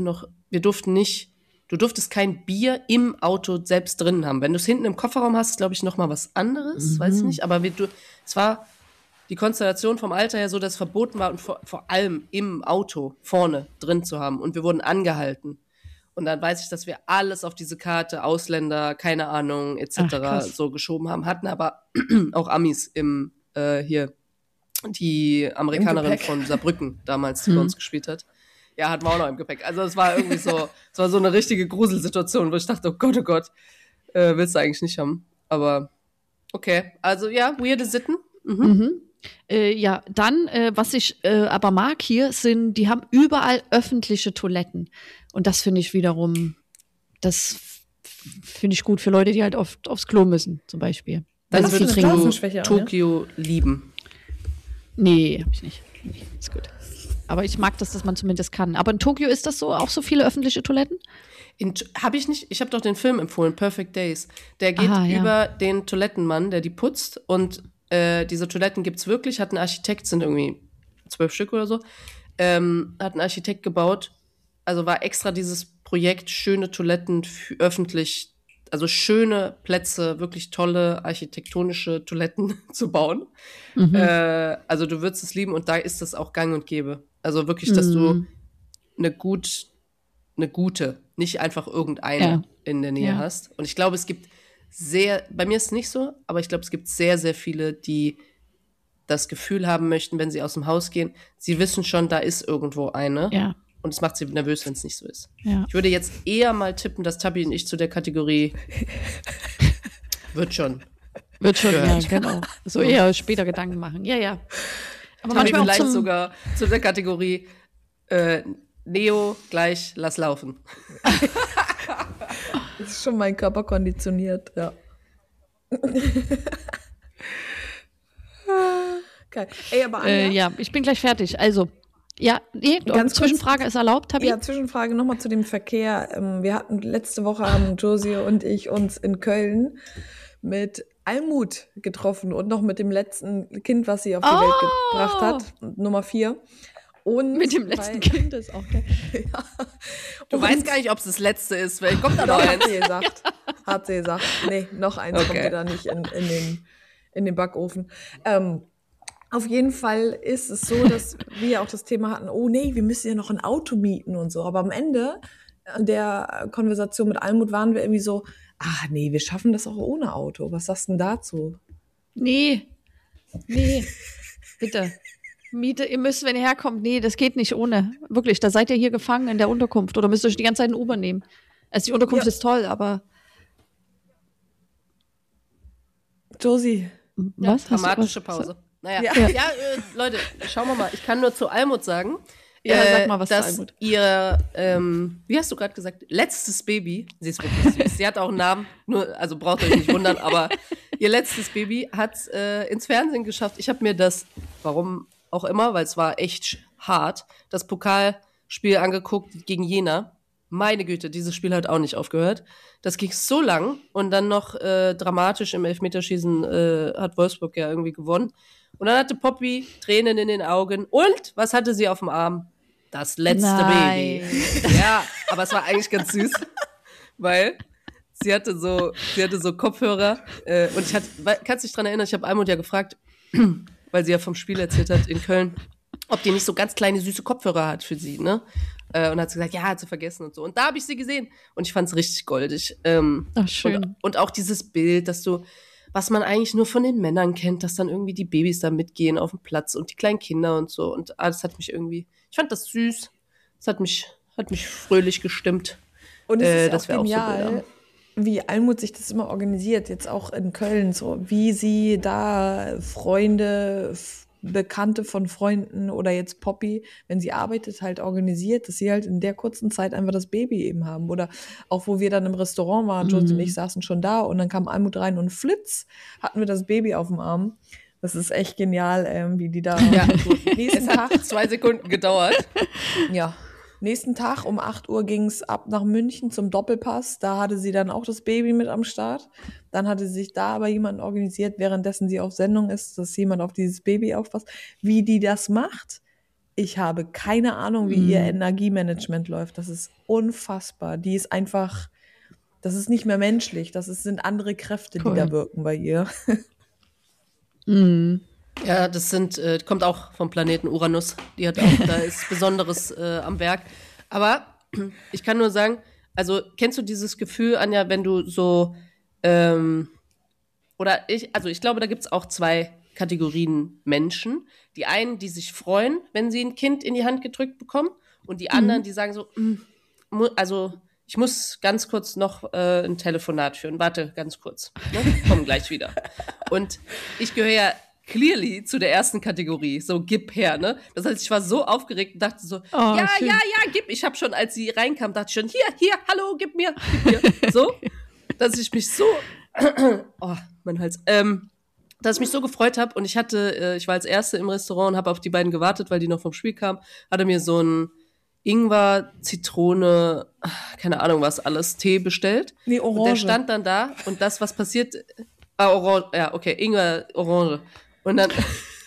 du durftest kein Bier im Auto selbst drin haben. Wenn du es hinten im Kofferraum hast, glaube ich, noch mal was anderes, weiß ich nicht. Aber es war die Konstellation vom Alter her so, dass es verboten war und vor allem im Auto vorne drin zu haben. Und wir wurden angehalten. Und dann weiß ich, dass wir alles auf diese Karte, Ausländer, keine Ahnung, etc. Ach, krass. so geschoben haben, hatten aber auch Amis hier, die Amerikanerin Gepäck. von Saarbrücken damals, die bei uns gespielt hat. Ja, hatten wir auch noch im Gepäck. Also es war irgendwie so, es war so eine richtige Gruselsituation, wo ich dachte, oh Gott, willst du eigentlich nicht haben. Aber okay, also ja, weirde Sitten. Ja, dann, was ich aber mag hier, die haben überall öffentliche Toiletten. Und das finde ich wiederum, finde ich gut für Leute, die halt oft aufs Klo müssen, zum Beispiel. Dann Hast du würdest eine du Blasenschwäche auch, ne? Tokio lieben. Nee, hab ich nicht. Nee, ist gut. Aber ich mag das, dass man zumindest kann. Aber in Tokio ist das so, auch so viele öffentliche Toiletten? Habe ich nicht, ich habe doch den Film empfohlen, Perfect Days. Der geht Ah, ja. über den Toilettenmann, der die putzt und diese Toiletten gibt's wirklich, hat ein Architekt, sind irgendwie 12 Stück oder so, hat ein Architekt gebaut, also war extra dieses Projekt, schöne Toiletten öffentlich, also schöne Plätze, wirklich tolle architektonische Toiletten zu bauen. Also du würdest es lieben und da ist es auch gang und gäbe. Also wirklich, dass du eine gute, nicht einfach irgendeine Ja. in der Nähe Ja. hast. Und ich glaube, es gibt bei mir ist es nicht so, aber ich glaube, es gibt sehr, sehr viele, die das Gefühl haben möchten, wenn sie aus dem Haus gehen, sie wissen schon, da ist irgendwo eine. Ja. Und es macht sie nervös, wenn es nicht so ist. Ja. Ich würde jetzt eher mal tippen, dass Tabi und ich zu der Kategorie wird schon. Wird schon, ja, Gehört. genau. So eher später Gedanken machen. Ja, ja. Aber Tabi manchmal auch vielleicht zum, sogar zu der Kategorie Neo gleich lass laufen. Das ist schon mein Körper konditioniert, ja. Geil. Ey, aber Anja, ja, ich bin gleich fertig. Also, ja, Ganz Zwischenfrage ist erlaubt, Tabi? ja, Zwischenfrage nochmal zu dem Verkehr. Wir hatten letzte Woche haben Josie und ich uns in Köln mit Almut getroffen und noch mit dem letzten Kind, was sie auf die Welt gebracht hat, Nummer 4. Und Mit dem letzten Kind ist auch geil. Du weißt gar nicht, ob es das letzte ist, weil kommt da noch Doch, eins. hat sie gesagt. Nee, noch eins Okay. kommt ihr da nicht in den Backofen. Auf jeden Fall ist es so, dass wir auch das Thema hatten, oh nee, wir müssen ja noch ein Auto mieten und so. Aber am Ende der Konversation mit Almut waren wir irgendwie so, ach nee, wir schaffen das auch ohne Auto. Was sagst du denn dazu? Nee, bitte. Miete, ihr müsst, wenn ihr herkommt, nee, das geht nicht ohne. Wirklich, da seid ihr hier gefangen in der Unterkunft oder müsst ihr euch die ganze Zeit ein Uber nehmen. Also die Unterkunft Ja. ist toll, aber Josie, was? Hast du Dramatische was? Pause. Naja, Ja. Leute, schauen wir mal. Ich kann nur zu Almut sagen, Ja, sag mal was zu dass Almut. ihr, wie hast du gerade gesagt, letztes Baby, sie ist wirklich süß, sie hat auch einen Namen, also braucht euch nicht wundern, aber ihr letztes Baby hat es ins Fernsehen geschafft. Ich habe mir das, warum auch immer, weil es war echt hart, das Pokalspiel angeguckt gegen Jena. Meine Güte, dieses Spiel hat auch nicht aufgehört. Das ging so lang und dann noch dramatisch im Elfmeterschießen hat Wolfsburg ja irgendwie gewonnen. Und dann hatte Poppy Tränen in den Augen. Und was hatte sie auf dem Arm? Das letzte Nein. Baby. Ja, aber es war eigentlich ganz süß, weil sie hatte so Kopfhörer. Und kannst dich dran erinnern, ich habe Almut ja gefragt, weil sie ja vom Spiel erzählt hat in Köln, ob die nicht so ganz kleine, süße Kopfhörer hat für sie, ne? Und hat sie gesagt, ja, hat sie vergessen und so. Und da habe ich sie gesehen. Und ich fand es richtig goldig. Ach, schön. Und auch dieses Bild, was man eigentlich nur von den Männern kennt, dass dann irgendwie die Babys da mitgehen auf dem Platz und die kleinen Kinder und so. Und das hat mich irgendwie, ich fand das süß. Das hat mich fröhlich gestimmt. Und es ist dass auch wir auch so genial, Bilder haben. wie Almut sich das immer organisiert, jetzt auch in Köln, so wie sie da Freunde, Bekannte von Freunden oder jetzt Poppy, wenn sie arbeitet, halt organisiert, dass sie halt in der kurzen Zeit einfach das Baby eben haben. Oder auch wo wir dann im Restaurant waren, Jones und ich saßen schon da und dann kam Almut rein und flitz, hatten wir das Baby auf dem Arm. Das ist echt genial, wie die da so nächsten Es hat 2 Sekunden gedauert. Ja. Nächsten Tag um 8 Uhr ging es ab nach München zum Doppelpass. Da hatte sie dann auch das Baby mit am Start. Dann hatte sich da aber jemand organisiert, währenddessen sie auf Sendung ist, dass jemand auf dieses Baby aufpasst. Wie die das macht, ich habe keine Ahnung, wie ihr Energiemanagement läuft. Das ist unfassbar. Die ist einfach, das ist nicht mehr menschlich. Sind andere Kräfte, Cool. die da wirken bei ihr. Ja, das kommt auch vom Planeten Uranus. Die hat auch, da ist Besonderes am Werk. Aber ich kann nur sagen, also kennst du dieses Gefühl, Anja, wenn du so, ich glaube, da gibt es auch 2 Kategorien Menschen. Die einen, die sich freuen, wenn sie ein Kind in die Hand gedrückt bekommen, und die anderen, die sagen so, ich muss ganz kurz noch ein Telefonat führen. Warte, ganz kurz. Ne? Komm gleich wieder. Und ich gehöre ja clearly zu der ersten Kategorie, so gib her, ne? Das heißt, ich war so aufgeregt und dachte so, schön. ja, gib. Ich habe schon, als sie reinkam, dachte ich schon, hier, hallo, gib mir. So, dass ich mich so, oh, mein Hals, dass ich mich so gefreut habe, und ich war als Erste im Restaurant und habe auf die beiden gewartet, weil die noch vom Spiel kamen, hatte mir so ein Ingwer, Zitrone, keine Ahnung was alles, Tee bestellt. Nee, Und der Orange. stand dann da, und das, was passiert, Orange, ja, okay, Ingwer, Orange. Und dann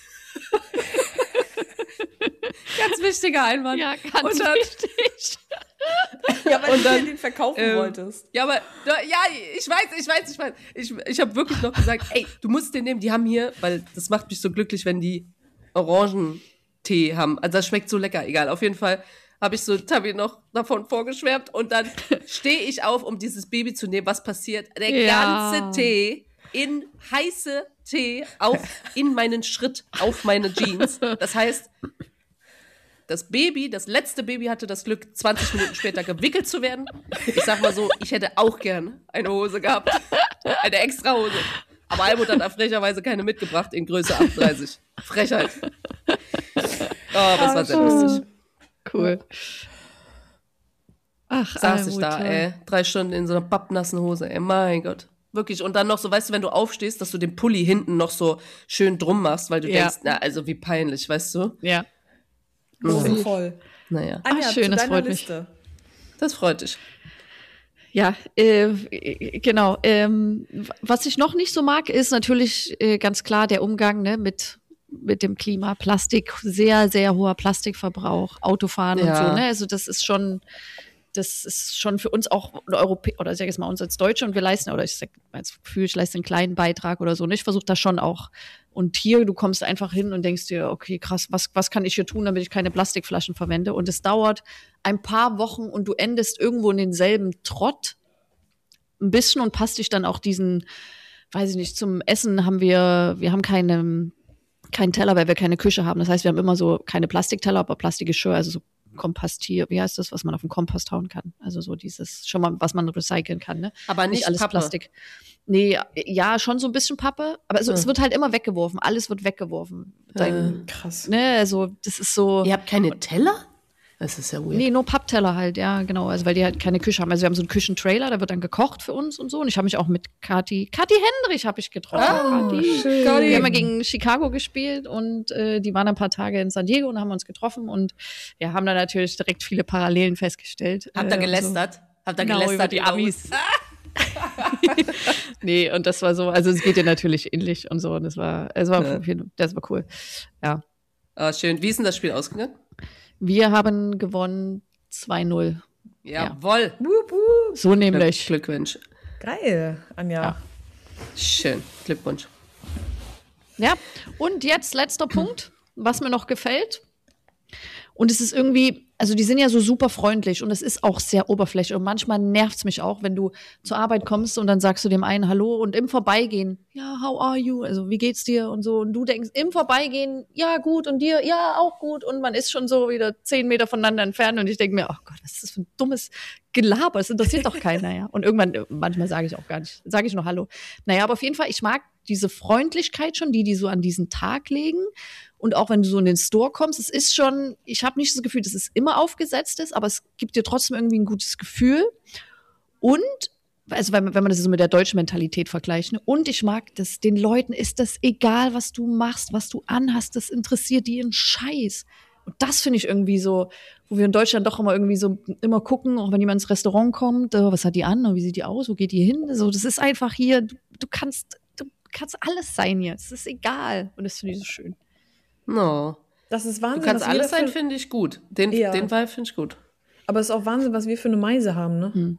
ganz wichtiger Einwand. Ja, ganz Und dann- wichtig. Ja, weil Und du dann, den verkaufen wolltest. Ja, aber, ja, ich weiß. Ich habe wirklich noch gesagt, ey, du musst den nehmen, die haben hier, weil das macht mich so glücklich, wenn die Orangentee haben. Also das schmeckt so lecker, egal. Auf jeden Fall habe ich noch davon vorgeschwärmt, und dann stehe ich auf, um dieses Baby zu nehmen. Was passiert? Der Ja. ganze Tee in heiße Tee in meinen Schritt, auf meine Jeans. Das heißt, das letzte Baby hatte das Glück, 20 Minuten später gewickelt zu werden. Ich sag mal so, ich hätte auch gern eine Hose gehabt. Eine extra Hose. Aber Almut hat da frecherweise keine mitgebracht in Größe 38. Frechheit. Oh, aber es war sehr lustig. Cool. Ach, Saß ich Almut, da, toll. 3 Stunden in so einer pappnassen Hose, mein Gott. Wirklich. Und dann noch so, weißt du, wenn du aufstehst, dass du den Pulli hinten noch so schön drum machst, weil du Ja. denkst, na, also wie peinlich, weißt du? Ja. Voll. Naja, Anja, schön, zu das deiner freut mich. Liste. das freut dich. Ja, genau. Was ich noch nicht so mag, ist natürlich ganz klar der Umgang, ne, mit dem Klima, Plastik, sehr, sehr hoher Plastikverbrauch, Autofahren und Ja. so, ne? Also das ist schon für uns auch oder ich sage jetzt mal uns als Deutsche, und wir leisten, oder ich sage als Gefühl, ich leiste einen kleinen Beitrag oder so, ne? Ich versuche das schon auch. Und hier, du kommst einfach hin und denkst dir, okay, krass, was kann ich hier tun, damit ich keine Plastikflaschen verwende? Und es dauert ein paar Wochen und du endest irgendwo in denselben Trott ein bisschen und passt dich dann auch diesen, weiß ich nicht, zum Essen wir haben keinen Teller, weil wir keine Küche haben. Das heißt, wir haben immer so keine Plastikteller, aber Plastikgeschirr, also so Kompostier, wie heißt das, was man auf den Kompost hauen kann? Also so dieses, schon mal, was man recyceln kann, ne? Aber nicht alles Pappe. Plastik. Nee, ja, schon so ein bisschen Pappe, aber es wird halt immer weggeworfen. Alles wird weggeworfen. Krass. Ne, also das ist so. Ihr habt keine Teller? Das ist ja weird. Nee, nur Pappteller halt, ja, genau. Also weil die halt keine Küche haben. Also wir haben so einen Küchentrailer, da wird dann gekocht für uns und so. Und ich habe mich auch mit Kati Hendrich habe ich getroffen. Kati. schön. Wir haben ja gegen Chicago gespielt und die waren ein paar Tage in San Diego und haben uns getroffen und ja, haben dann natürlich direkt viele Parallelen festgestellt. Habt ihr gelästert? Habt ihr Genau, gelästert über die Amis. Nee, und das war so, also es geht ja natürlich ähnlich und so. Und das war cool. Ja. Ah, schön. Wie ist denn das Spiel ausgegangen? Wir haben gewonnen 2-0. Jawohl. So nämlich. Glückwunsch. Geil, Anja. Ja. Schön. Glückwunsch. Ja, und jetzt letzter Punkt, was mir noch gefällt. Und es ist irgendwie, also die sind ja so super freundlich und es ist auch sehr oberflächlich. Und manchmal nervt es mich auch, wenn du zur Arbeit kommst und dann sagst du dem einen Hallo und im Vorbeigehen, ja, how are you? Also wie geht's dir und so. Und du denkst im Vorbeigehen, ja gut und dir, ja auch gut. Und man ist schon so wieder 10 Meter voneinander entfernt und ich denke mir, oh Gott, was ist das für ein dummes Gelaber? Es interessiert doch keiner, ja. Und manchmal sage ich auch gar nicht, sage ich nur Hallo. Naja, aber auf jeden Fall, ich mag diese Freundlichkeit schon, die so an diesen Tag legen. Und auch wenn du so in den Store kommst, es ist schon, ich habe nicht das Gefühl, dass es immer aufgesetzt ist, aber es gibt dir trotzdem irgendwie ein gutes Gefühl. Und, also wenn man das so mit der deutschen Mentalität vergleicht, ne? Und ich mag das, den Leuten ist das egal, was du machst, was du anhast, das interessiert die einen Scheiß. Und das finde ich irgendwie so, wo wir in Deutschland doch immer irgendwie so immer gucken, auch wenn jemand ins Restaurant kommt, was hat die an, wie sieht die aus, wo geht die hin? So, das ist einfach hier, du kannst alles sein hier, es ist egal. Und das finde ich so schön. No. Das ist Wahnsinn. Du kannst was wir alles sein, finde ich gut. Den Vibe finde ich gut. Aber es ist auch Wahnsinn, was wir für eine Meise haben, ne?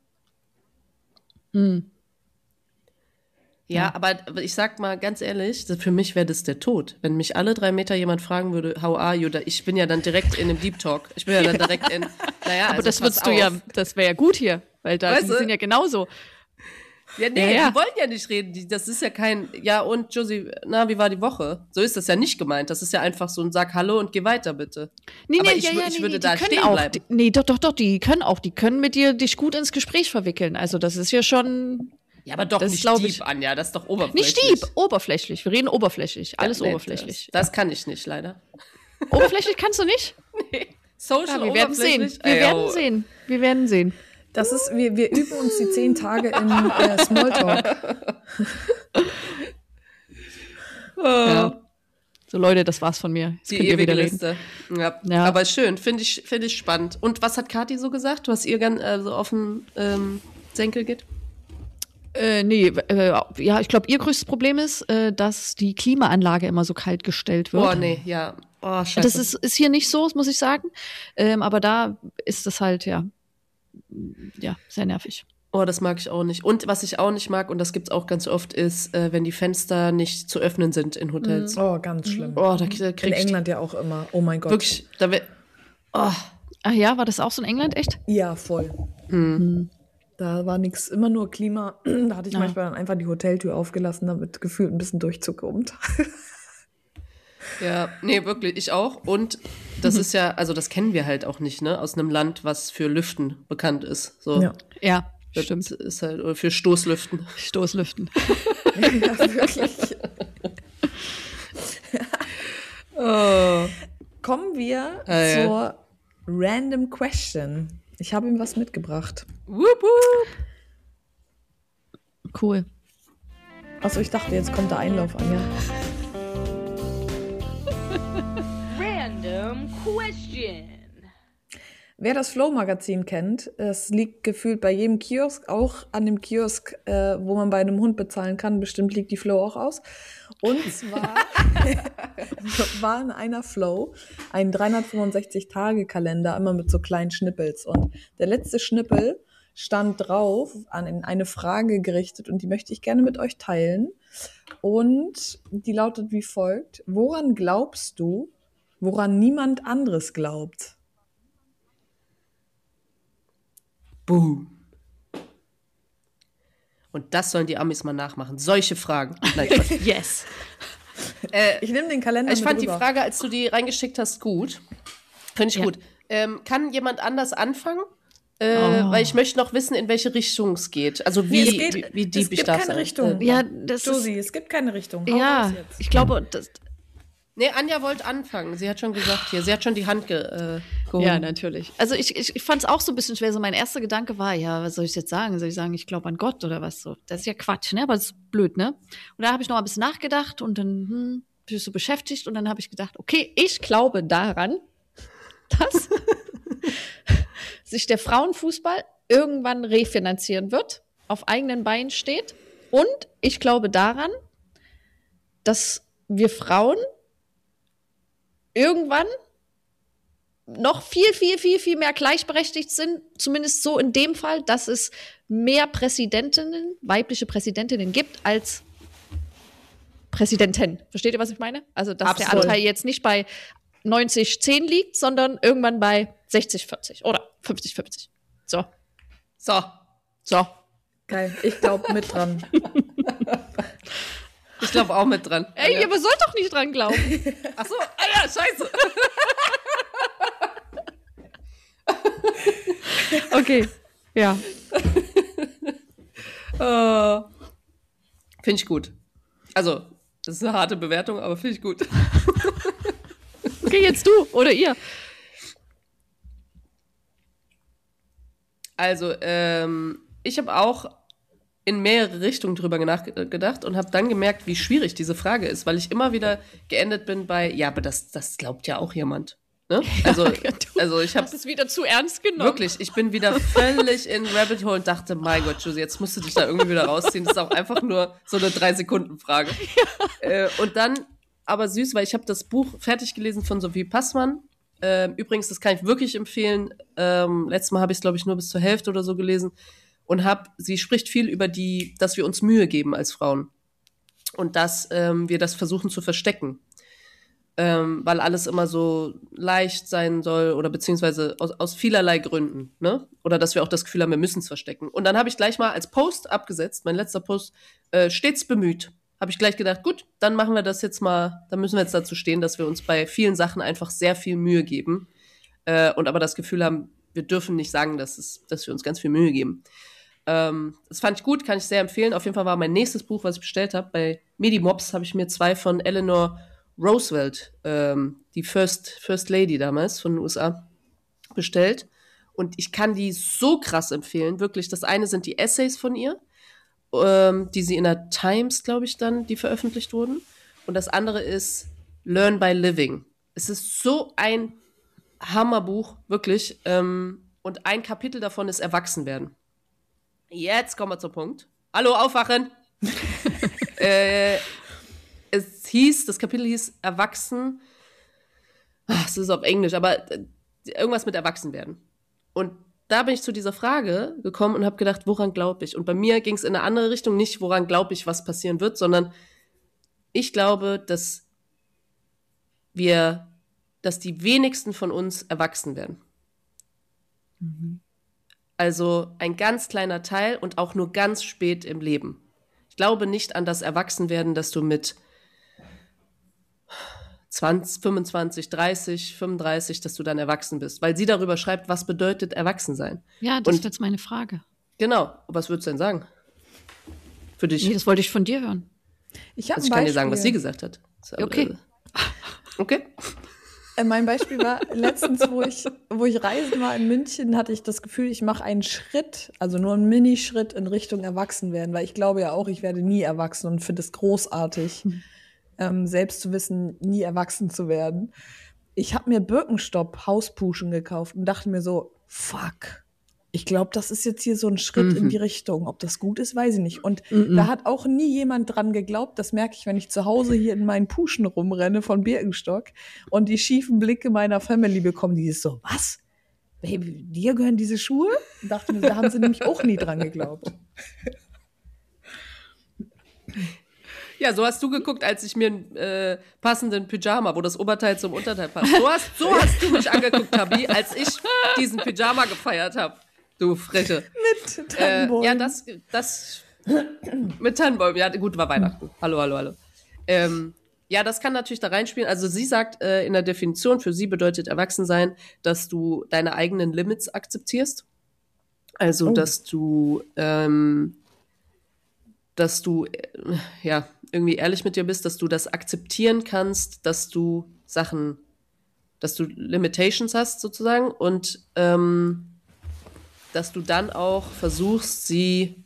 Ja, aber ich sag mal ganz ehrlich, für mich wäre das der Tod. Wenn mich alle 3 Meter jemand fragen würde, how are you? Ich bin ja dann direkt in einem Deep Talk. Ich bin ja dann direkt in, naja, Aber also das würdest du ja, das wäre ja gut hier, weil da Weißt die du? sind ja genauso. Ja, nee, Ja. die wollen ja nicht reden. Das ist ja kein, ja und Josie, na, wie war die Woche? So ist das ja nicht gemeint. Das ist ja einfach so ein Sag Hallo und geh weiter, bitte. Aber ich würde da stehen bleiben. Die können mit dir dich gut ins Gespräch verwickeln. Also das ist ja schon Ja, aber doch das nicht glaub deep, ich. Anja, das ist doch oberflächlich. nicht deep, oberflächlich. Wir reden oberflächlich, alles Ja, nee, oberflächlich. Das kann ich nicht, leider. Oberflächlich kannst du nicht? Social Ja, wir werden sehen. oberflächlich. Wir werden sehen. Das ist, wir üben uns die 10 Tage in Smalltalk. Ja. So Leute, das war's von mir. Jetzt Die könnt ihr ewige wieder reden. Liste. Ja. Ja. Aber schön, finde ich spannend. Und was hat Kathi so gesagt, was ihr so auf den Senkel geht? Ja, ich glaube, ihr größtes Problem ist, dass die Klimaanlage immer so kalt gestellt wird. Oh, nee, ja. Oh, scheiße. Das ist hier nicht so, muss ich sagen. Aber da ist das halt, ja, sehr nervig. Oh, das mag ich auch nicht. Und was ich auch nicht mag, und das gibt's auch ganz oft, ist, wenn die Fenster nicht zu öffnen sind in Hotels. Oh, ganz schlimm. Oh, da krieg In ich England ja auch immer. Oh mein Gott. wirklich, oh, Ach ja, war das auch so in England, echt? Ja, voll. Da war nichts, immer nur Klima. Da hatte ich manchmal dann einfach die Hoteltür aufgelassen, damit gefühlt ein bisschen Durchzug kommt. ja, nee, wirklich, ich auch. Und das ist ja, also das kennen wir halt auch nicht, ne, aus einem Land, was für Lüften bekannt ist. So. Ja. Ja, Das stimmt. ist halt, oder für Stoßlüften. Stoßlüften. Ja, wirklich. Kommen wir ja. zur Random Question. Ich habe ihm was mitgebracht. Wup, wup. Cool. Achso, ich dachte, jetzt kommt der Einlauf an, ja. Random question. Wer das Flow-Magazin kennt, es liegt gefühlt bei jedem Kiosk, auch an dem Kiosk, wo man bei einem Hund bezahlen kann. Bestimmt liegt die Flow auch aus. Und zwar war in einer Flow ein 365-Tage-Kalender, immer mit so kleinen Schnippels. Und der letzte Schnippel stand drauf, an eine Frage gerichtet, und die möchte ich gerne mit euch teilen. Und die lautet wie folgt: Woran glaubst du, woran niemand anderes glaubt? Boom. Und das sollen die Amis mal nachmachen. Solche Fragen. Nein, Quatsch. Yes. Ich nehme den Kalender Ich mit fand die rüber. Frage, als du die reingeschickt hast, gut. Finde ich Ja. gut. Kann jemand anders anfangen? Weil ich möchte noch wissen, in welche Richtung es geht. Also wie deep ich darf keine sein. Richtung. Ja, das Josie, es gibt keine Richtung. Hau Ja, raus jetzt. ich glaube, Nee, Anja wollte anfangen. Sie hat schon gesagt hier. Sie hat schon die Hand gehoben. ja, natürlich. Also ich fand es auch so ein bisschen schwer. So mein erster Gedanke war, ja, was soll ich jetzt sagen? Soll ich sagen, ich glaube an Gott oder was so? Das ist ja Quatsch, ne? Aber das ist blöd, ne? Und da habe ich noch ein bisschen nachgedacht und dann bin ich so beschäftigt und dann habe ich gedacht, okay, ich glaube daran, dass sich der Frauenfußball irgendwann refinanzieren wird, auf eigenen Beinen steht. Und ich glaube daran, dass wir Frauen irgendwann noch viel, viel, viel, viel mehr gleichberechtigt sind, zumindest so in dem Fall, dass es mehr Präsidentinnen, weibliche Präsidentinnen gibt als Präsidenten. Versteht ihr, was ich meine? Also, dass der Absolut. Anteil jetzt nicht bei 90-10 liegt, sondern irgendwann bei 60-40 oder 50-50. So. So. Geil, ich glaube mit dran. Ich glaube auch mit dran. Ey, Anja. aber sollt doch nicht dran glauben. Ach so, ja, scheiße. Okay, ja. Finde ich gut. Also, das ist eine harte Bewertung, aber finde ich gut. Okay, jetzt du oder ihr. Also, ich habe auch in mehrere Richtungen drüber nachgedacht und habe dann gemerkt, wie schwierig diese Frage ist, weil ich immer wieder geendet bin bei, ja, aber das glaubt ja auch jemand. Ne? Also, ich habe Das ist wieder zu ernst genommen. wirklich, ich bin wieder völlig in Rabbit Hole und dachte, mein Gott, Josie, jetzt musst du dich da irgendwie wieder rausziehen. Das ist auch einfach nur so eine 3-Sekunden-Frage. Und dann, aber süß, weil ich habe das Buch fertig gelesen von Sophie Passmann. Übrigens, das kann ich wirklich empfehlen. Letztes Mal habe ich es, glaube ich, nur bis zur Hälfte oder so gelesen. Und sie spricht viel über dass wir uns Mühe geben als Frauen. Und dass wir das versuchen zu verstecken. Weil alles immer so leicht sein soll oder beziehungsweise aus vielerlei Gründen. Ne? Oder dass wir auch das Gefühl haben, wir müssen es verstecken. Und dann habe ich gleich mal als Post abgesetzt, mein letzter Post, stets bemüht. Habe ich gleich gedacht, gut, dann machen wir das jetzt mal, dann müssen wir jetzt dazu stehen, dass wir uns bei vielen Sachen einfach sehr viel Mühe geben. Und aber das Gefühl haben, wir dürfen nicht sagen, dass wir uns ganz viel Mühe geben. Das fand ich gut, kann ich sehr empfehlen. Auf jeden Fall war mein nächstes Buch, was ich bestellt habe, bei Medimobs habe ich mir 2 von Eleanor Roosevelt, die First Lady damals von den USA, bestellt. Und ich kann die so krass empfehlen, wirklich. Das eine sind die Essays von ihr, die sie in der Times, glaube ich, die veröffentlicht wurden. Und das andere ist Learn by Living. Es ist so ein Hammerbuch, wirklich. Und ein Kapitel davon ist Erwachsenwerden. Jetzt kommen wir zum Punkt. Hallo, aufwachen! Das Kapitel hieß Erwachsen. Es ist auf Englisch, aber irgendwas mit Erwachsenwerden. Und da bin ich zu dieser Frage gekommen und habe gedacht, woran glaube ich? Und bei mir ging es in eine andere Richtung, nicht woran glaube ich, was passieren wird, sondern ich glaube, dass die wenigsten von uns erwachsen werden. Mhm. Also ein ganz kleiner Teil und auch nur ganz spät im Leben. Ich glaube nicht an das Erwachsenwerden, dass du mit 20, 25, 30, 35, dass du dann erwachsen bist. Weil sie darüber schreibt, was bedeutet erwachsen sein. Ja, das ist jetzt meine Frage. Genau. Was würdest du denn sagen? Für dich? Nee, das wollte ich von dir hören. Ich kann dir sagen, was sie gesagt hat. Okay. Okay. Mein Beispiel war letztens, wo ich reisen war in München, hatte ich das Gefühl, ich mache einen Schritt, also nur einen Minischritt in Richtung Erwachsenwerden, weil ich glaube ja auch, ich werde nie erwachsen und finde es großartig, selbst zu wissen, nie erwachsen zu werden. Ich habe mir Birkenstock Hauspuschen gekauft und dachte mir so, fuck, ich glaube, das ist jetzt hier so ein Schritt in die Richtung. Ob das gut ist, weiß ich nicht. Und da hat auch nie jemand dran geglaubt. Das merke ich, wenn ich zu Hause hier in meinen Puschen rumrenne von Birkenstock und die schiefen Blicke meiner Family bekommen. Die ist so, was? Baby, dir gehören diese Schuhe? Und dachte mir, da haben sie nämlich auch nie dran geglaubt. Ja, so hast du geguckt, als ich mir einen passenden Pyjama, wo das Oberteil zum Unterteil passt. So hast du mich angeguckt, Tabi, als ich diesen Pyjama gefeiert habe. Du Freche. Mit Tannenbäumen. Ja, das mit Tannenbäumen. Ja, gut, war Weihnachten. Hallo. Ja, das kann natürlich da reinspielen. Also sie sagt in der Definition, für sie bedeutet Erwachsensein, dass du deine eigenen Limits akzeptierst. Also, dass du ja irgendwie ehrlich mit dir bist, dass du das akzeptieren kannst, dass du Limitations hast sozusagen und dass du dann auch versuchst, sie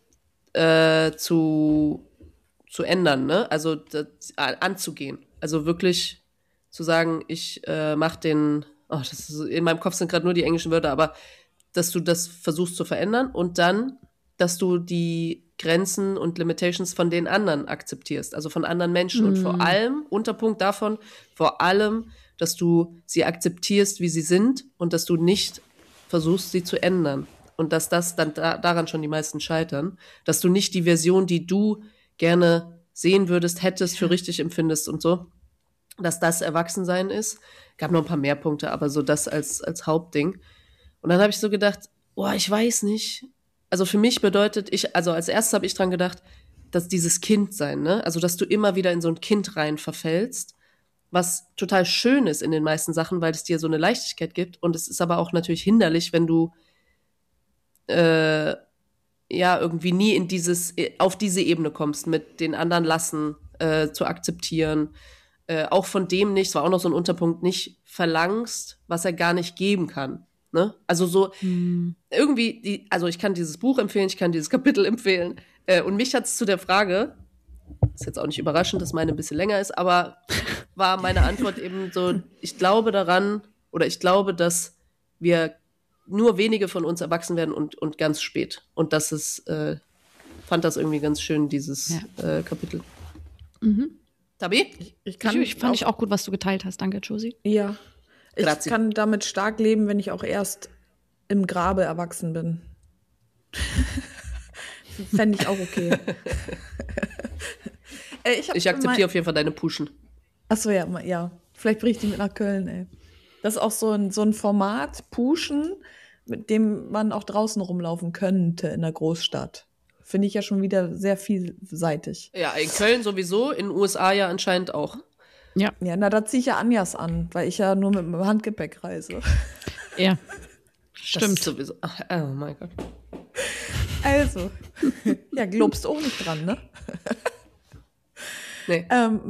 zu ändern, ne? Also anzugehen. Also wirklich zu sagen, ich mache in meinem Kopf sind gerade nur die englischen Wörter, aber dass du das versuchst zu verändern und dann, dass du die Grenzen und Limitations von den anderen akzeptierst, also von anderen Menschen und vor allem, Unterpunkt davon, vor allem, dass du sie akzeptierst, wie sie sind und dass du nicht versuchst, sie zu ändern und dass das dann daran schon die meisten scheitern, dass du nicht die Version, die du gerne sehen würdest, hättest, für richtig empfindest und so, dass das Erwachsensein ist. Gab noch ein paar mehr Punkte, aber so das als Hauptding. Und dann habe ich so gedacht, ich weiß nicht. Also für mich bedeutet als erstes habe ich dran gedacht, dass dieses Kindsein, ne, also dass du immer wieder in so ein Kind rein verfällst, was total schön ist in den meisten Sachen, weil es dir so eine Leichtigkeit gibt. Und es ist aber auch natürlich hinderlich, wenn du irgendwie nie auf diese Ebene kommst, mit den anderen lassen, zu akzeptieren, auch von dem nicht, das war auch noch so ein Unterpunkt, nicht verlangst, was er gar nicht geben kann. Ne? Also so irgendwie, also ich kann dieses Buch empfehlen, ich kann dieses Kapitel empfehlen. Und mich hat es zu der Frage, ist jetzt auch nicht überraschend, dass meine ein bisschen länger ist, aber war meine Antwort eben so, ich glaube daran, oder ich glaube, dass wir nur wenige von uns erwachsen werden und ganz spät. Und das ist, fand das irgendwie ganz schön, dieses Kapitel. Tabi? Ich fand ich auch gut, was du geteilt hast. Danke, Josie. Ja. Grazie. Ich kann damit stark leben, wenn ich auch erst im Grabe erwachsen bin. Fände ich auch okay. Ich akzeptiere auf jeden Fall deine Puschen. Achso, ja. Vielleicht bringe ich die mit nach Köln, ey. Das ist auch so ein Format, Puschen, mit dem man auch draußen rumlaufen könnte in der Großstadt. Finde ich ja schon wieder sehr vielseitig. Ja, in Köln sowieso, in den USA ja anscheinend auch. Ja. Ja, da ziehe ich ja Anjas an, weil ich ja nur mit dem Handgepäck reise. Ja. Stimmt. Sowieso. Ach, oh mein Gott. Also, ja, globst auch nicht dran, ne? Nee.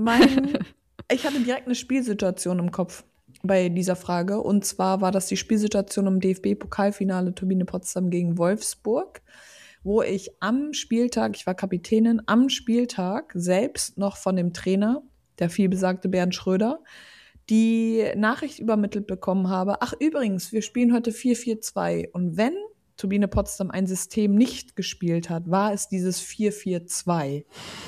Ich hatte direkt eine Spielsituation im Kopf bei dieser Frage. Und zwar war das die Spielsituation im DFB-Pokalfinale Turbine Potsdam gegen Wolfsburg, wo ich am Spieltag, ich war Kapitänin, am Spieltag selbst noch von dem Trainer, der vielbesagte Bernd Schröder, die Nachricht übermittelt bekommen habe, ach übrigens, wir spielen heute 4-4-2. Und wenn Turbine Potsdam ein System nicht gespielt hat, war es dieses 4-4-2.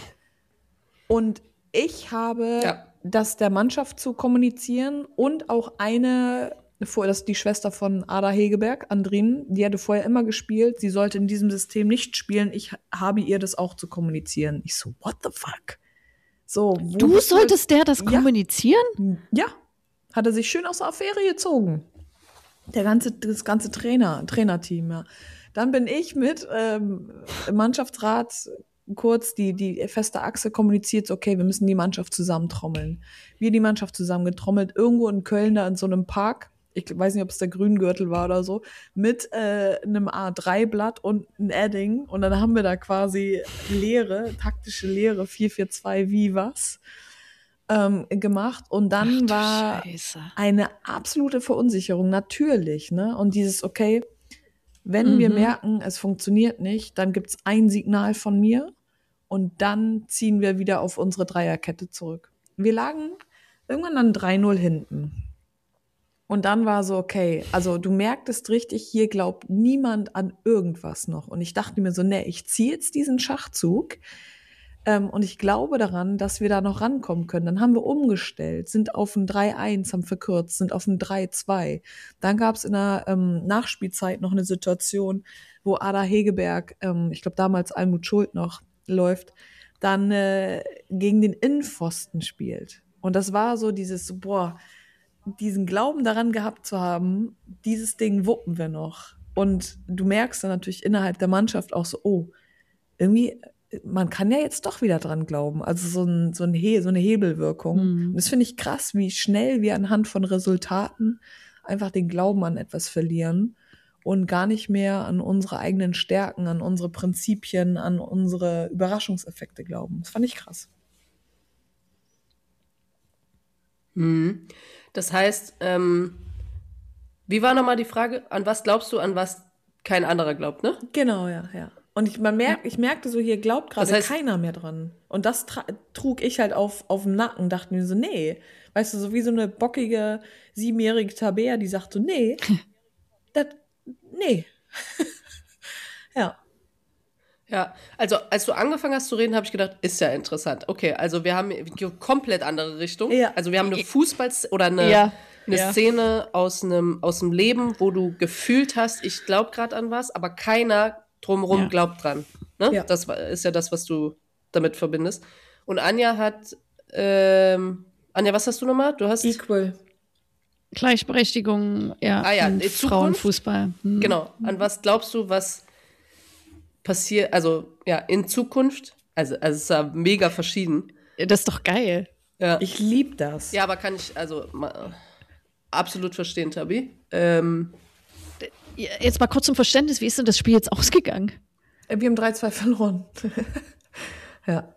Und ich habe das der Mannschaft zu kommunizieren und auch das ist die Schwester von Ada Hegeberg, Andrin, die hatte vorher immer gespielt, sie sollte in diesem System nicht spielen, ich habe ihr das auch zu kommunizieren. Ich so, what the fuck? So, du solltest der das kommunizieren? Ja, hat er sich schön aus der Affäre gezogen. Das ganze Trainerteam, ja. Dann bin ich mit im Mannschaftsrat kurz die feste Achse kommuniziert, okay, wir müssen die Mannschaft zusammentrommeln. Wir die Mannschaft zusammengetrommelt, irgendwo in Köln, da in so einem Park, ich weiß nicht, ob es der Grüngürtel war oder so, mit einem A3-Blatt und einem Edding. Und dann haben wir da quasi taktische Lehre, 4-4-2, wie was, gemacht. Und dann war eine absolute Verunsicherung, natürlich, ne? Und dieses, okay, wenn wir merken, es funktioniert nicht, dann gibt's ein Signal von mir und dann ziehen wir wieder auf unsere Dreierkette zurück. Wir lagen irgendwann dann 3-0 hinten. Und dann war so, okay, also du merktest richtig, hier glaubt niemand an irgendwas noch. Und ich dachte mir so, nee, ich ziehe jetzt diesen Schachzug und ich glaube daran, dass wir da noch rankommen können. Dann haben wir umgestellt, sind auf ein 3-1, haben verkürzt, sind auf ein 3-2. Dann gab es in der Nachspielzeit noch eine Situation, wo Ada Hegeberg, ich glaube damals Almut Schuld noch läuft, dann gegen den Innenpfosten spielt. Und das war so dieses, diesen Glauben daran gehabt zu haben, dieses Ding wuppen wir noch. Und du merkst dann natürlich innerhalb der Mannschaft auch so, irgendwie man kann ja jetzt doch wieder dran glauben. Also so eine Hebelwirkung. Und das finde ich krass, wie schnell wir anhand von Resultaten einfach den Glauben an etwas verlieren und gar nicht mehr an unsere eigenen Stärken, an unsere Prinzipien, an unsere Überraschungseffekte glauben. Das fand ich krass. Das heißt, wie war nochmal die Frage? An was glaubst du, an was kein anderer glaubt, ne? Genau, ja. Und ich merkte so, hier glaubt gerade Das heißt- keiner mehr dran. Und das trug ich halt auf den Nacken, dachte mir so, nee. Weißt du, so wie so eine bockige 7-jährige Tabea, die sagt so, nee, nee. Ja. Ja, also als du angefangen hast zu reden, habe ich gedacht, ist ja interessant. Okay, also wir haben eine komplett andere Richtung. Ja. Also wir haben eine oder eine Ja. Szene aus dem Leben, wo du gefühlt hast, ich glaube gerade an was, aber keiner drumherum glaubt dran. Ne? Ja. Das ist ja das, was du damit verbindest. Und Anja hat, Anja, was hast du nochmal? Du hast Equal. Gleichberechtigung, ja, in und Zukunft? Frauenfußball. Genau. An was glaubst du, was passiert, also ja, in Zukunft? Also es ist ja mega verschieden. Das ist doch geil. Ja, Ich liebe das. ja, aber kann ich absolut verstehen, Tabi. Jetzt mal kurz zum Verständnis, wie ist denn das Spiel jetzt ausgegangen? Wir haben 3-2 verloren. Ja.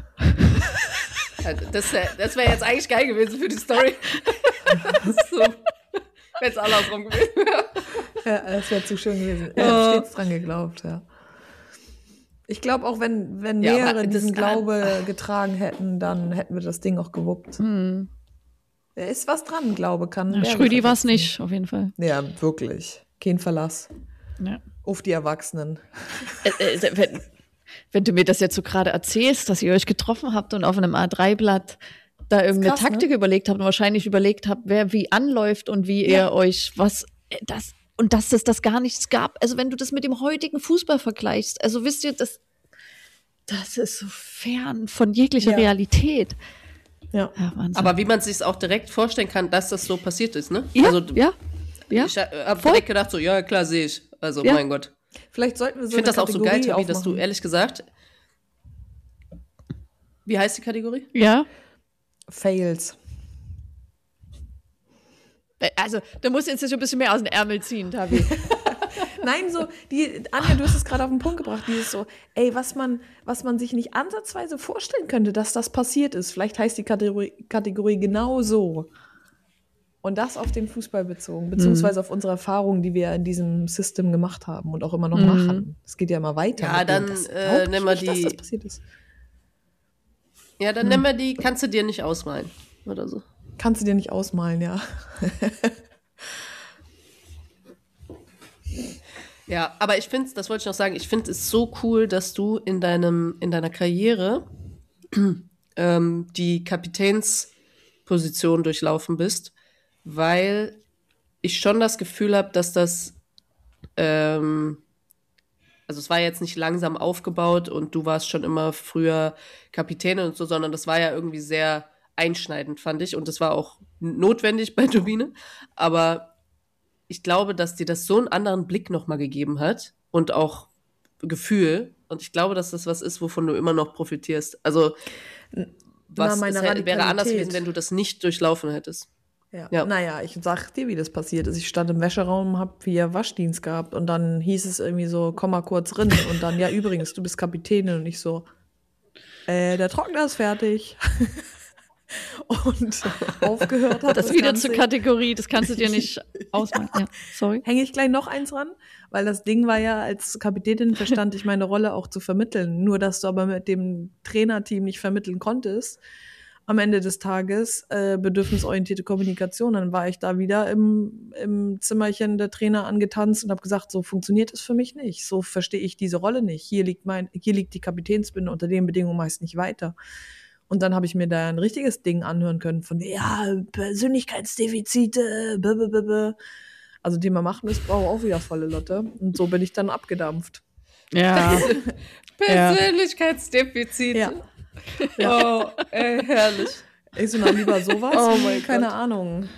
Das wäre jetzt eigentlich geil gewesen für die Story. So, wenn es andersrum gewesen wäre. Ja, das wäre zu schön gewesen. Ich habe stets dran geglaubt, ja. Ich glaube auch, wenn Ja, mehrere aber diesen das- Glaube getragen hätten, dann hätten wir das Ding auch gewuppt. Da ist was dran, Glaube kann. Ja, Berge Schrödi war es versetzen. nicht, auf jeden Fall. Ja, wirklich. Kein Verlass. Ja. Auf die Erwachsenen. Wenn du mir das jetzt so gerade erzählst, dass ihr euch getroffen habt und auf einem A3-Blatt da irgendeine krass, ne? Taktik überlegt habt und wahrscheinlich überlegt habt, wer wie anläuft und wie ihr euch dass es das gar nichts gab. Also wenn du das mit dem heutigen Fußball vergleichst, also wisst ihr, das ist so fern von jeglicher Ja. Realität. Ja. Ja, Wahnsinn. Aber wie man sich auch direkt vorstellen kann, dass das so passiert ist, ne? ja, Also ja. ich habe voll. direkt gedacht, so, ja, klar, sehe ich. Also, Ja. mein Gott. Vielleicht sollten wir so Ich finde eine das auch so geil, Kategorie Tabi, dass du aufmachen. ehrlich gesagt. Wie heißt die Kategorie? Ja. Fails. Also, da musst du jetzt ein bisschen mehr aus dem Ärmel ziehen, Tabi. Nein, so, Anja, du hast es gerade auf den Punkt gebracht, dieses so, ey, was man sich nicht ansatzweise vorstellen könnte, dass das passiert ist. Vielleicht heißt die Kategorie genau so. Und das auf den Fußball bezogen, beziehungsweise auf unsere Erfahrungen, die wir in diesem System gemacht haben und auch immer noch machen. Es geht ja immer weiter. Ja, mit dann, dem. Das glaub ich nehmen wir nicht, dass die- das passiert ist. Ja, dann nennen wir die, kannst du dir nicht ausmalen. Oder so. Kannst du dir nicht ausmalen, ja. Ja, aber ich finde, das wollte ich noch sagen, ich finde es so cool, dass du in deiner Karriere die Kapitänsposition durchlaufen bist, weil ich schon das Gefühl habe, dass das, also es war jetzt nicht langsam aufgebaut und du warst schon immer früher Kapitänin und so, sondern das war ja irgendwie sehr einschneidend, fand ich. Und das war auch notwendig bei Turbine. Aber ich glaube, dass dir das so einen anderen Blick nochmal gegeben hat und auch Gefühl. Und ich glaube, dass das was ist, wovon du immer noch profitierst. Also, was meine wäre anders Radikalität. gewesen, wenn du das nicht durchlaufen hättest. Ja. Ja. Naja, ich sag dir, wie das passiert ist. Ich stand im Wäscheraum, hab hier Waschdienst gehabt und dann hieß es irgendwie so, komm mal kurz rein. Und dann, ja, übrigens, du bist Kapitänin und ich so, der Trockner ist fertig. Und aufgehört hat Das wieder Ganze. zur Kategorie, das kannst du dir nicht ausmalen. Ja, sorry. Hänge ich gleich noch eins ran, weil das Ding war ja, als Kapitänin verstand ich meine Rolle auch zu vermitteln. Nur, dass du aber mit dem Trainerteam nicht vermitteln konntest. Am Ende des Tages bedürfnisorientierte Kommunikation. Dann war ich da wieder im Zimmerchen der Trainer angetanzt und habe gesagt, so funktioniert es für mich nicht. So verstehe ich diese Rolle nicht. Hier liegt die Kapitänsbinde, unter den Bedingungen meist nicht weiter. Und dann habe ich mir da ein richtiges Ding anhören können von, ja, Persönlichkeitsdefizite, also Thema Machtmissbrauch auch wieder volle Lotte. Und so bin ich dann abgedampft. Ja. Persönlichkeitsdefizite. Ja. Oh, ey, herrlich. Ich so, na lieber sowas, Oh mein keine Gott. Ahnung.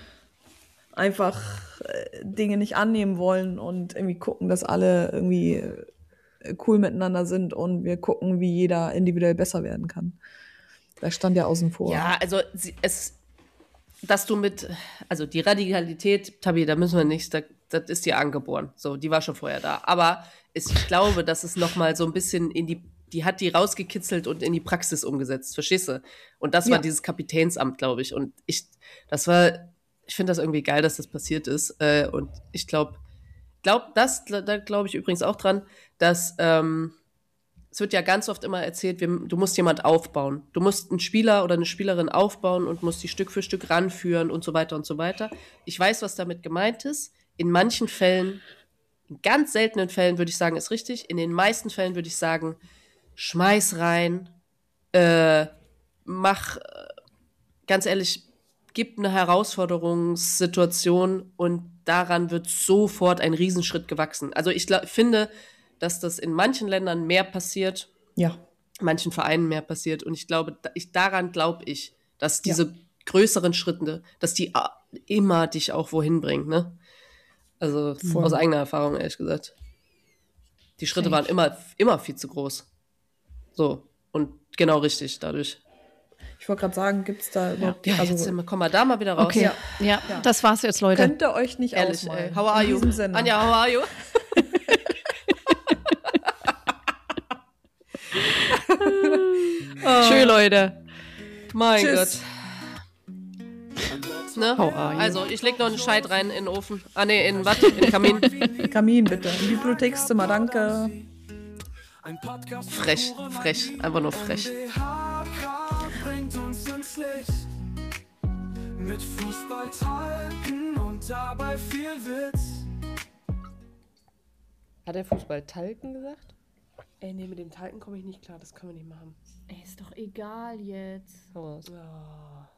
Einfach Dinge nicht annehmen wollen und irgendwie gucken, dass alle irgendwie cool miteinander sind und wir gucken, wie jeder individuell besser werden kann. Das stand ja außen vor. Ja, also dass du also die Radikalität, Tabi, da müssen wir nicht, das ist dir angeboren. So, die war schon vorher da. Aber ich glaube, dass es nochmal so ein bisschen die hat die rausgekitzelt und in die Praxis umgesetzt, verstehst du? Und das war dieses Kapitänsamt, glaube ich. Und ich finde das irgendwie geil, dass das passiert ist. Und ich da glaube ich übrigens auch dran, dass es wird ja ganz oft immer erzählt, du musst jemand aufbauen. Du musst einen Spieler oder eine Spielerin aufbauen und musst die Stück für Stück ranführen und so weiter und so weiter. Ich weiß, was damit gemeint ist. In manchen Fällen, in ganz seltenen Fällen würde ich sagen, ist richtig. In den meisten Fällen würde ich sagen, schmeiß rein, ganz ehrlich, gib eine Herausforderungssituation und daran wird sofort ein Riesenschritt gewachsen. Also ich finde, dass das in manchen Ländern mehr passiert, Ja. manchen Vereinen mehr passiert. Und daran glaube ich, dass diese größeren Schritte, dass die immer dich auch wohin bringen, ne? Also aus eigener Erfahrung, ehrlich gesagt. Die Schritte waren immer viel zu groß. So, und genau richtig dadurch. Ich wollte gerade sagen, gibt es da überhaupt... Ja, jetzt kommen wir da mal wieder raus. Okay, ja, das war's jetzt, Leute. Könnt ihr euch nicht Ehrlich, ausmalen. how are you? Anja, how are you? Schön, Leute. Mein Tschüss. Gott. Ne? Also, ich leg noch einen Scheit rein in den Ofen. In den Kamin. Kamin, bitte. Im Bibliothekszimmer, danke. Frech, einfach nur frech. Bringt uns ins Licht. Mit Fußball talken und dabei viel Witz. Hat er Fußball Talken gesagt? Ey, nee, mit dem Talken komme ich nicht klar. Das können wir nicht machen. Ey, ist doch egal jetzt. Oh.